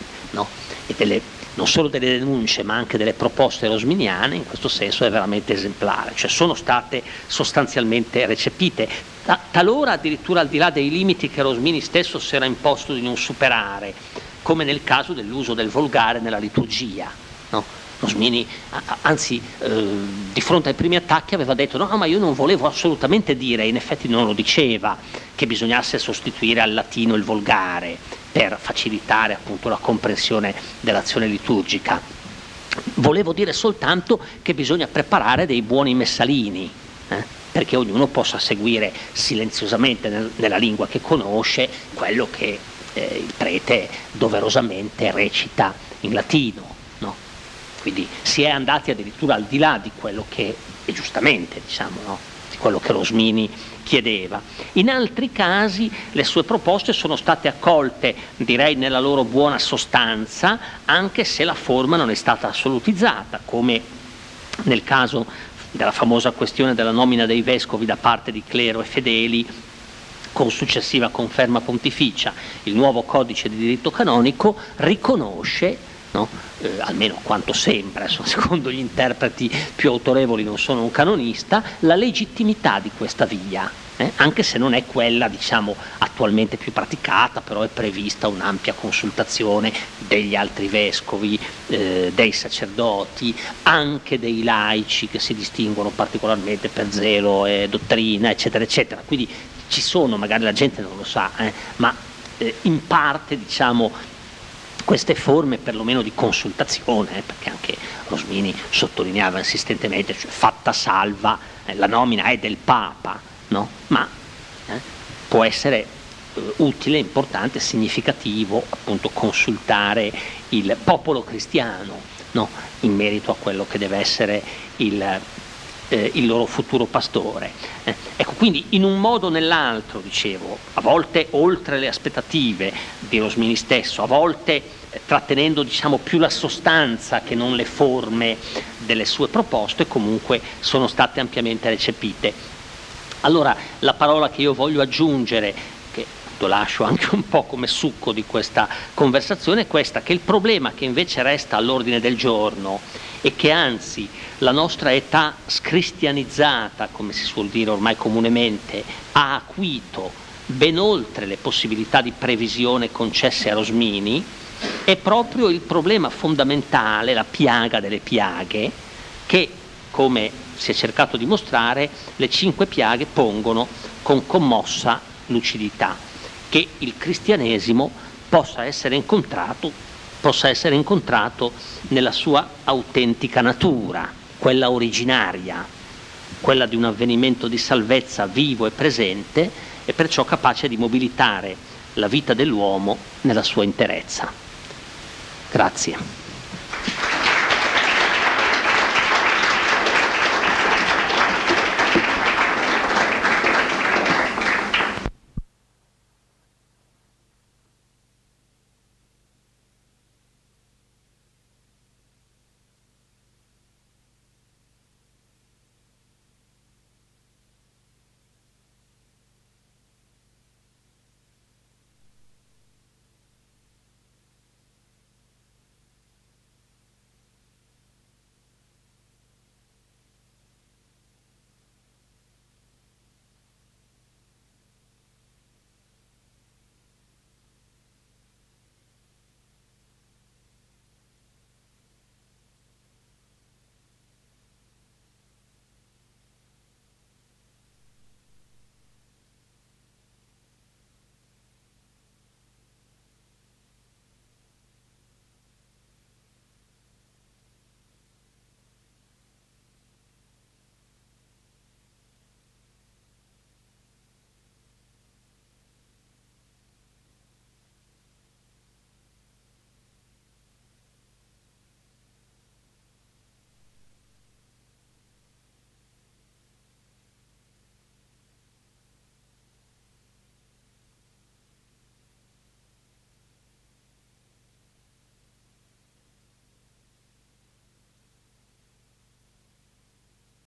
non solo delle denunce ma anche delle proposte rosminiane in questo senso è veramente esemplare, cioè sono state sostanzialmente recepite, talora addirittura al di là dei limiti che Rosmini stesso si era imposto di non superare, come nel caso dell'uso del volgare nella liturgia. No? Rosmini, anzi, di fronte ai primi attacchi aveva detto no, ma io non volevo assolutamente dire, in effetti non lo diceva, che bisognasse sostituire al latino il volgare per facilitare appunto la comprensione dell'azione liturgica. Volevo dire soltanto che bisogna preparare dei buoni messalini, perché ognuno possa seguire silenziosamente nella lingua che conosce quello che il prete doverosamente recita in latino. Quindi si è andati addirittura al di là di quello che, e giustamente diciamo, no? Di quello che Rosmini chiedeva. In altri casi le sue proposte sono state accolte, direi nella loro buona sostanza, anche se la forma non è stata assolutizzata, come nel caso della famosa questione della nomina dei vescovi da parte di clero e fedeli, con successiva conferma pontificia. Il nuovo codice di diritto canonico riconosce, no? Almeno quanto sembra, secondo gli interpreti più autorevoli, non sono un canonista, la legittimità di questa via, anche se non è quella diciamo attualmente più praticata, però è prevista un'ampia consultazione degli altri vescovi, dei sacerdoti, anche dei laici che si distinguono particolarmente per zelo e dottrina, eccetera eccetera. Quindi ci sono, magari la gente non lo sa, ma in parte diciamo queste forme perlomeno di consultazione, perché anche Rosmini sottolineava insistentemente, cioè fatta salva, la nomina è del Papa, no? Ma può essere utile, importante, significativo appunto consultare il popolo cristiano, no? In merito a quello che deve essere il loro futuro pastore. Ecco, quindi in un modo o nell'altro, dicevo, a volte oltre le aspettative di Rosmini stesso, a volte trattenendo diciamo più la sostanza che non le forme delle sue proposte, comunque sono state ampiamente recepite. Allora la parola che io voglio aggiungere, che lo lascio anche un po' come succo di questa conversazione, è questa, che il problema che invece resta all'ordine del giorno e che anzi la nostra età scristianizzata, come si suol dire ormai comunemente, ha acuito ben oltre le possibilità di previsione concesse a Rosmini, è proprio il problema fondamentale, la piaga delle piaghe, che, come si è cercato di mostrare, le 5 piaghe pongono con commossa lucidità, che il cristianesimo possa essere incontrato nella sua autentica natura, quella originaria, quella di un avvenimento di salvezza vivo e presente e perciò capace di mobilitare la vita dell'uomo nella sua interezza. Grazie.